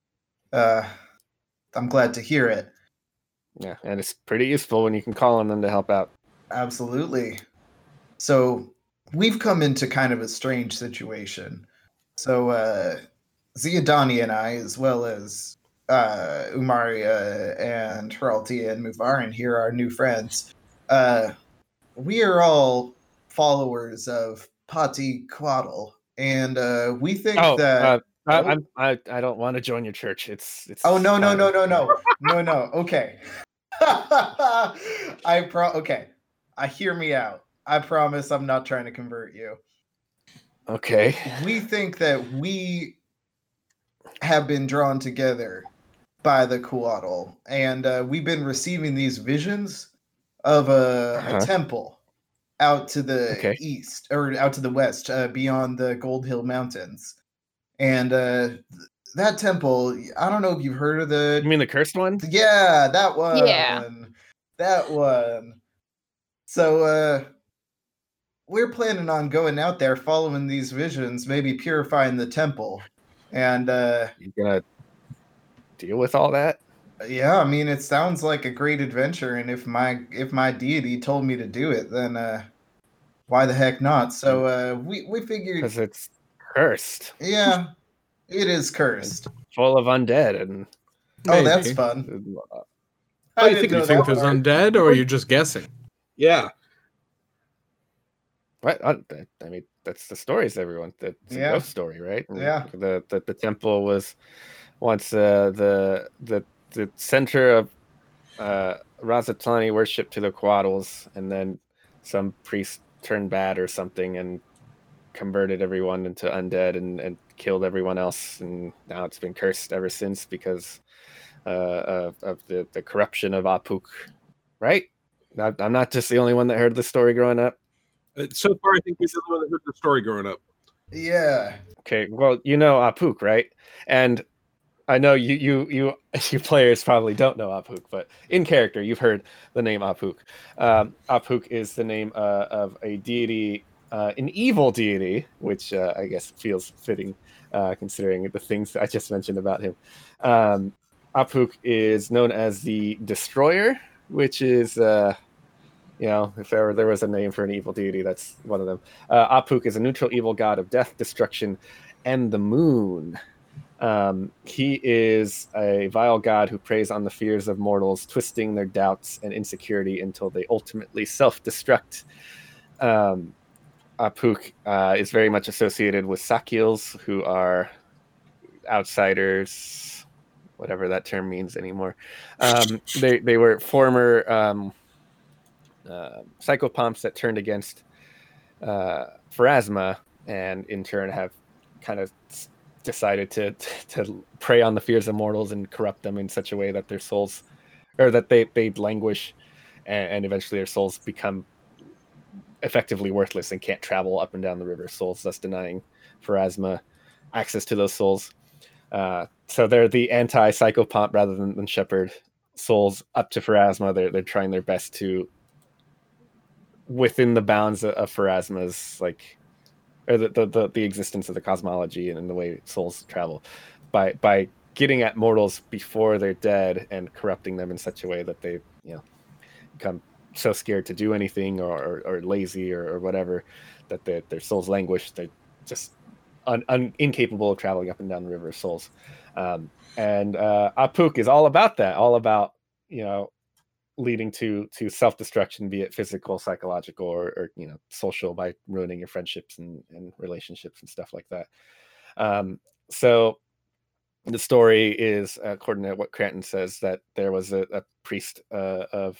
I'm glad to hear it. Yeah, and it's pretty useful when you can call on them to help out. Absolutely. So we've come into kind of a strange situation. So Ziadani and I, as well as Umaria and Heraltia and Muvarin here, are new friends. We are all followers of Pati Quaddle, and we think that... I don't want to join your church. It's Oh, no. fine. Okay. Okay. Hear me out. I promise I'm not trying to convert you. Okay. We think that we have been drawn together by the Coatl, and we've been receiving these visions of a Uh-huh. temple out to the Okay. east or out to the west, beyond the Gold Hill Mountains. And that temple, I don't know if you've heard of You mean the cursed one? yeah, that one. Yeah. That one. So we're planning on going out there, following these visions, maybe purifying the temple. And You gonna deal with all that? yeah, I mean, it sounds like a great adventure, and if my deity told me to do it, then why the heck not? So we figured, Because it's cursed, yeah, it is cursed. full of undead, and Oh, that's Maybe. fun. Oh, I you didn't think- know You think that there's part. undead, or are you just guessing? Yeah. what? I mean, that's the stories, everyone. It's Yeah. a ghost story, right? And Yeah. The temple was once the center of Razatani worship to the Coatls, and then some priest turned bad or something and converted everyone into undead and killed everyone else, and now it's been cursed ever since because of the corruption of Apuk, right? I'm not just the only one that heard the story growing up. So far, I think we're the one that heard the story growing up. Yeah. Okay, well, you know Apuk, right? And I know you players probably don't know Apuk, but in character, you've heard the name Apuk. Apuk is the name of a deity, an evil deity, which I guess feels fitting considering the things I just mentioned about him. Apuk is known as the Destroyer, which is, if ever there was a name for an evil deity, that's one of them. Apuk is a neutral evil god of death, destruction, and the moon. He is a vile god who preys on the fears of mortals, twisting their doubts and insecurity until they ultimately self-destruct. Apuk is very much associated with Sakils, who are outsiders, whatever that term means anymore. They were former psychopomps that turned against Pharasma, and in turn have kind of decided to prey on the fears of mortals and corrupt them in such a way that their souls, or that they languish, and eventually their souls become effectively worthless and can't travel up and down the river souls, thus denying Pharasma access to those souls. So they're the anti-psychopomp rather than shepherd souls up to Pharasma. They're trying their best to, within the bounds of Pharasma's, like, or the existence of the cosmology and the way souls travel, by getting at mortals before they're dead and corrupting them in such a way that they become so scared to do anything or lazy or whatever that their souls languish. They're just incapable of traveling up and down the river of souls. And Apuk is all about that, all about leading to self-destruction, be it physical, psychological, or social, by ruining your friendships and relationships and stuff like that. So the story is, according to what Cranton says, that there was a priest in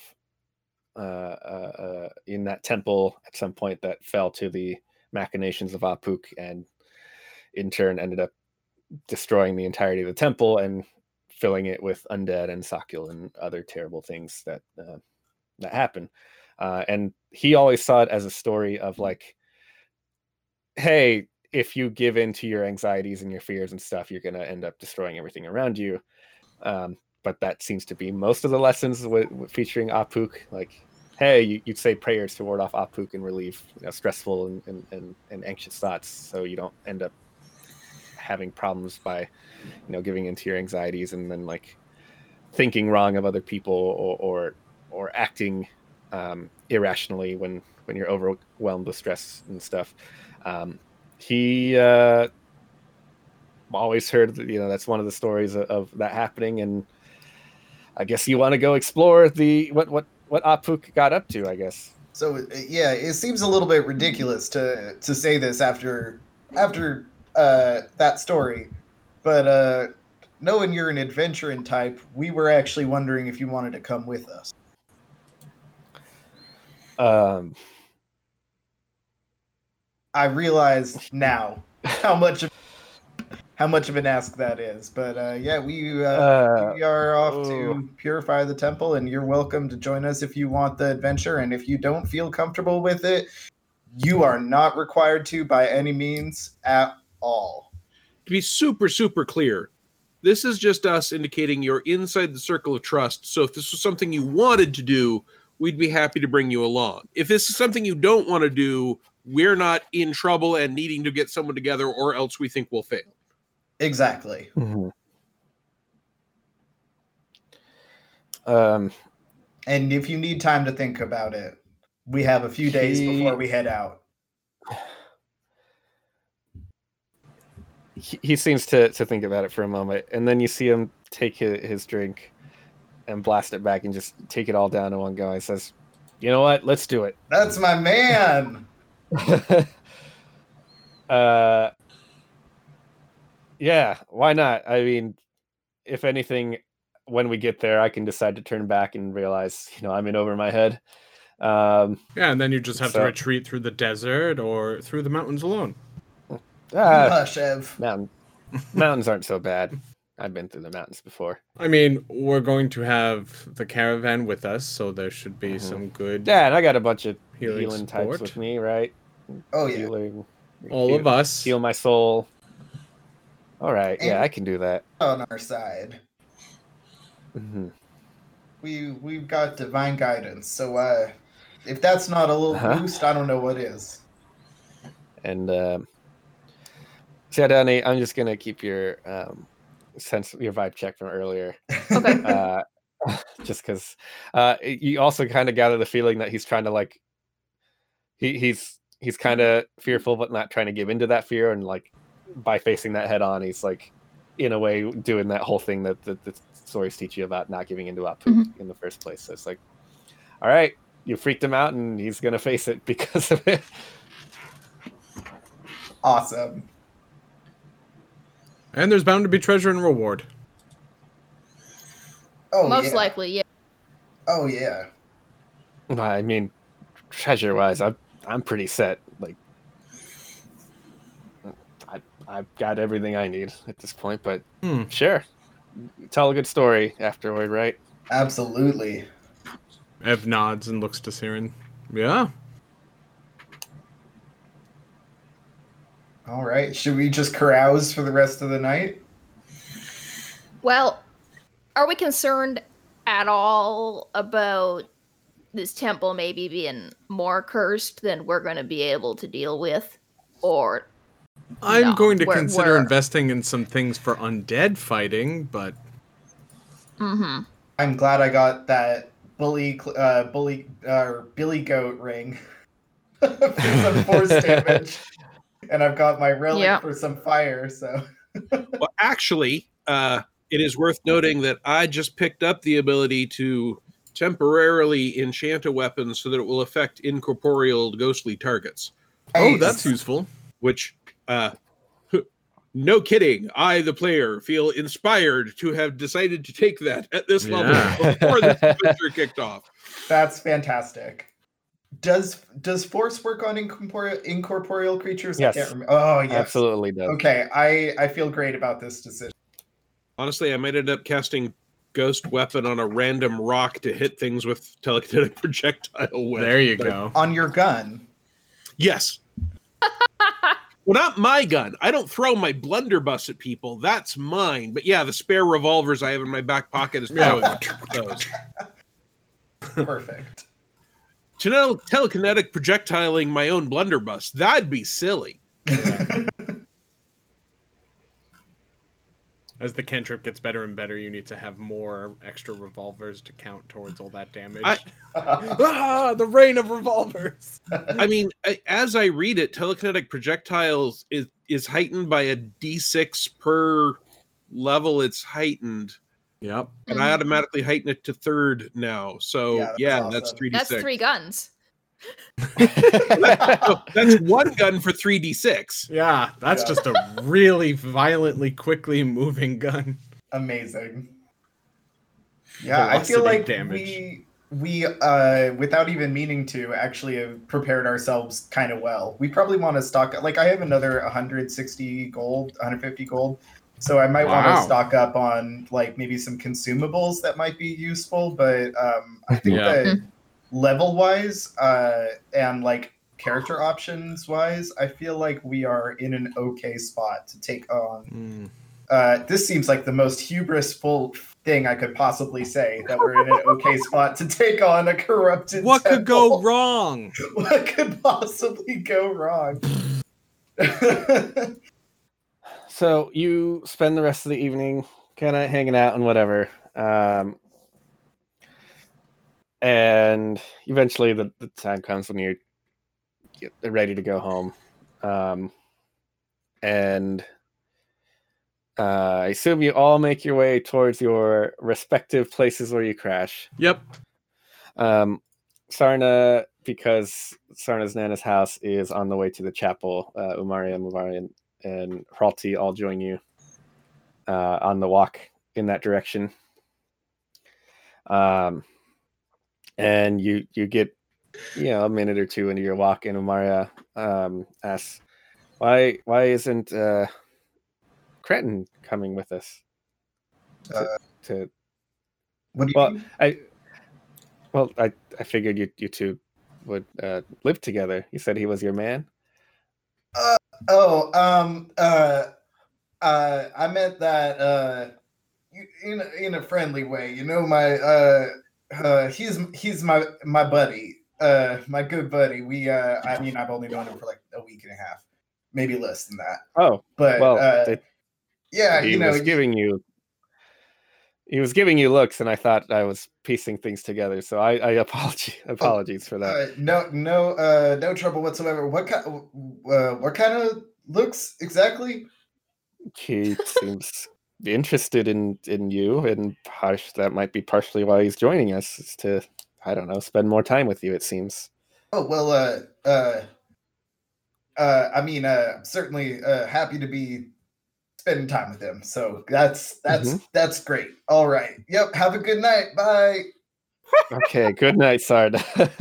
that temple at some point that fell to the machinations of Apuk, and in turn ended up destroying the entirety of the temple and filling it with undead and Sakil and other terrible things that happen. And he always saw it as a story of, like, hey, if you give in to your anxieties and your fears and stuff, you're going to end up destroying everything around you. But that seems to be most of the lessons featuring Apuk. Like, hey, you'd say prayers to ward off Apuk and relieve stressful and anxious thoughts, so you don't end up having problems by giving into your anxieties and then, like, thinking wrong of other people or acting irrationally when you're overwhelmed with stress and stuff. He always heard that, that's one of the stories of that happening, and I guess you want to go explore what Apuk got up to, I guess. So yeah, it seems a little bit ridiculous to say this after that story, but knowing you're an adventuring type, we were actually wondering if you wanted to come with us. I realize now how much of an ask that is. But yeah, we are off to purify the temple, and you're welcome to join us if you want the adventure. And if you don't feel comfortable with it, you are not required to by any means at all. To be super, super clear, this is just us indicating you're inside the circle of trust. So if this was something you wanted to do, we'd be happy to bring you along. If this is something you don't want to do, we're not in trouble and needing to get someone together, or else we think we'll fail. Exactly. Mm-hmm. And if you need time to think about it, we have a few days before we head out. He seems to think about it for a moment, and then you see him take his drink and blast it back and just take it all down in one go. He says, "You know what? Let's do it." That's my man. Yeah, why not? I mean, if anything, when we get there, I can decide to turn back and realize, I'm in over my head. Yeah, and then you just have to retreat through the desert or through the mountains alone. Hush, Ev. Mountains aren't so bad. I've been through the mountains before. I mean, we're going to have the caravan with us, so there should be some good. Yeah, and I got a bunch of healing types support with me, right? Oh yeah, all of us. Heal my soul. All right, yeah, I can do that. On our side, we've got divine guidance. So if that's not a little boost, I don't know what is. And Danny, I'm just gonna keep your your vibe check from earlier. Okay. Just because you also kind of gather the feeling that he's trying to he's kind of fearful, but not trying to give into that fear, and by facing that head on, he's in a way doing that whole thing that the stories teach you about not giving into Apu in the first place. So it's all right, you freaked him out, and he's gonna face it because of it. Awesome. And there's bound to be treasure and reward. Oh, Most likely, yeah. Oh yeah. I mean, treasure-wise, I'm pretty set. I've got everything I need at this point, but sure. Tell a good story afterward, right? Absolutely. Ev nods and looks to Siren. Yeah. All right. Should we just carouse for the rest of the night? Well, are we concerned at all about this temple maybe being more cursed than we're going to be able to deal with? Or I'm going to consider investing in some things for undead fighting, but I'm glad I got that Billy Goat ring for some force damage, and I've got my relic for some fire. So, well, actually, it is worth noting that I just picked up the ability to temporarily enchant a weapon so that it will affect incorporeal ghostly targets. Oh, that's useful. Which, no kidding, I, the player, feel inspired to have decided to take that at this level before this adventure kicked off. That's fantastic. Does force work on incorporeal creatures? Yes. I can't remember. Oh, yes. Absolutely does. Okay, I feel great about this decision. Honestly, I might end up casting Ghost Weapon on a random rock to hit things with telekinetic projectile with. There you go. On your gun. Yes. Well, not my gun. I don't throw my blunderbuss at people. That's mine. But yeah, the spare revolvers I have in my back pocket is probably those. Perfect. Telekinetic projectiling my own blunderbuss. That'd be silly. As the cantrip gets better and better, you need to have more extra revolvers to count towards all that damage. The rain of revolvers. I mean, as I read it, telekinetic projectiles is heightened by a d6 per level it's heightened. Yep. And I automatically heighten it to 3rd now. So awesome. That's 3d6. That's 3 guns. That's 1 gun for 3d6. Yeah, that's just a really violently, quickly moving gun. Amazing. Yeah, I feel like we, without even meaning to, actually have prepared ourselves kind of well. We probably want to stock, like, I have another 160 gold, 150 gold, so I might want Wow. to stock up on, like, maybe some consumables that might be useful, but I think Yeah. that level-wise and, like, character options-wise, I feel like we are in an okay spot to take on. This seems like the most hubris-full thing I could possibly say, that we're in an okay spot to take on a corrupted What could go temple. wrong? What could possibly go wrong? So you spend the rest of the evening kind of hanging out and whatever. And eventually the time comes when you're ready to go home. And I assume you all make your way towards your respective places where you crash. Yep. Sarna, because Sarna's Nana's house is on the way to the chapel, Umari and Hralti all join you on the walk in that direction. And you get a minute or two into your walk, and Umaria asks, why isn't Cretin coming with us? To What do you well, mean? I figured you two would live together. You said he was your man. I meant that in a friendly way. You know, he's my buddy, my good buddy. I mean, I've only known him for like a week and a half, maybe less than that. Oh, But well, yeah, he was giving you looks, and I thought I was piecing things together. So I apologies for that. No trouble whatsoever. What kind of looks exactly? He seems interested in you, and that might be partially why he's joining us, is to, I don't know, spend more time with you, it seems. Oh, well, I mean, certainly happy to be spending time with him. So that's great. All right. Yep. Have a good night. Bye. Okay. Good night, Sarda.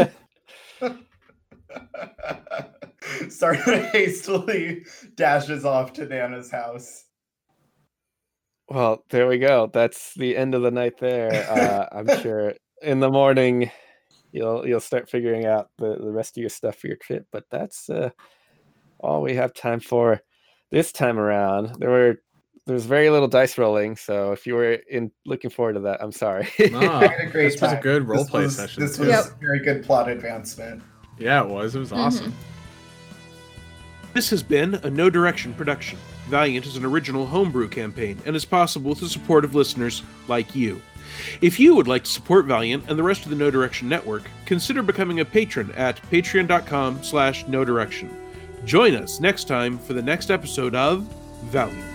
Sarda hastily dashes off to Nana's house. Well, there we go. That's the end of the night there. I'm sure in the morning you'll start figuring out the rest of your stuff for your trip, but that's all we have time for this time around. There's very little dice rolling, so if you were looking forward to that, I'm sorry. No, I had a great this was a time. good roleplay session. This too. was very good plot advancement. Yeah, it was. It was awesome. This has been a No Direction production. Valiant is an original homebrew campaign and is possible with the support of listeners like you. If you would like to support Valiant and the rest of the No Direction network, consider becoming a patron at patreon.com/NoDirection. Join us next time for the next episode of Valiant.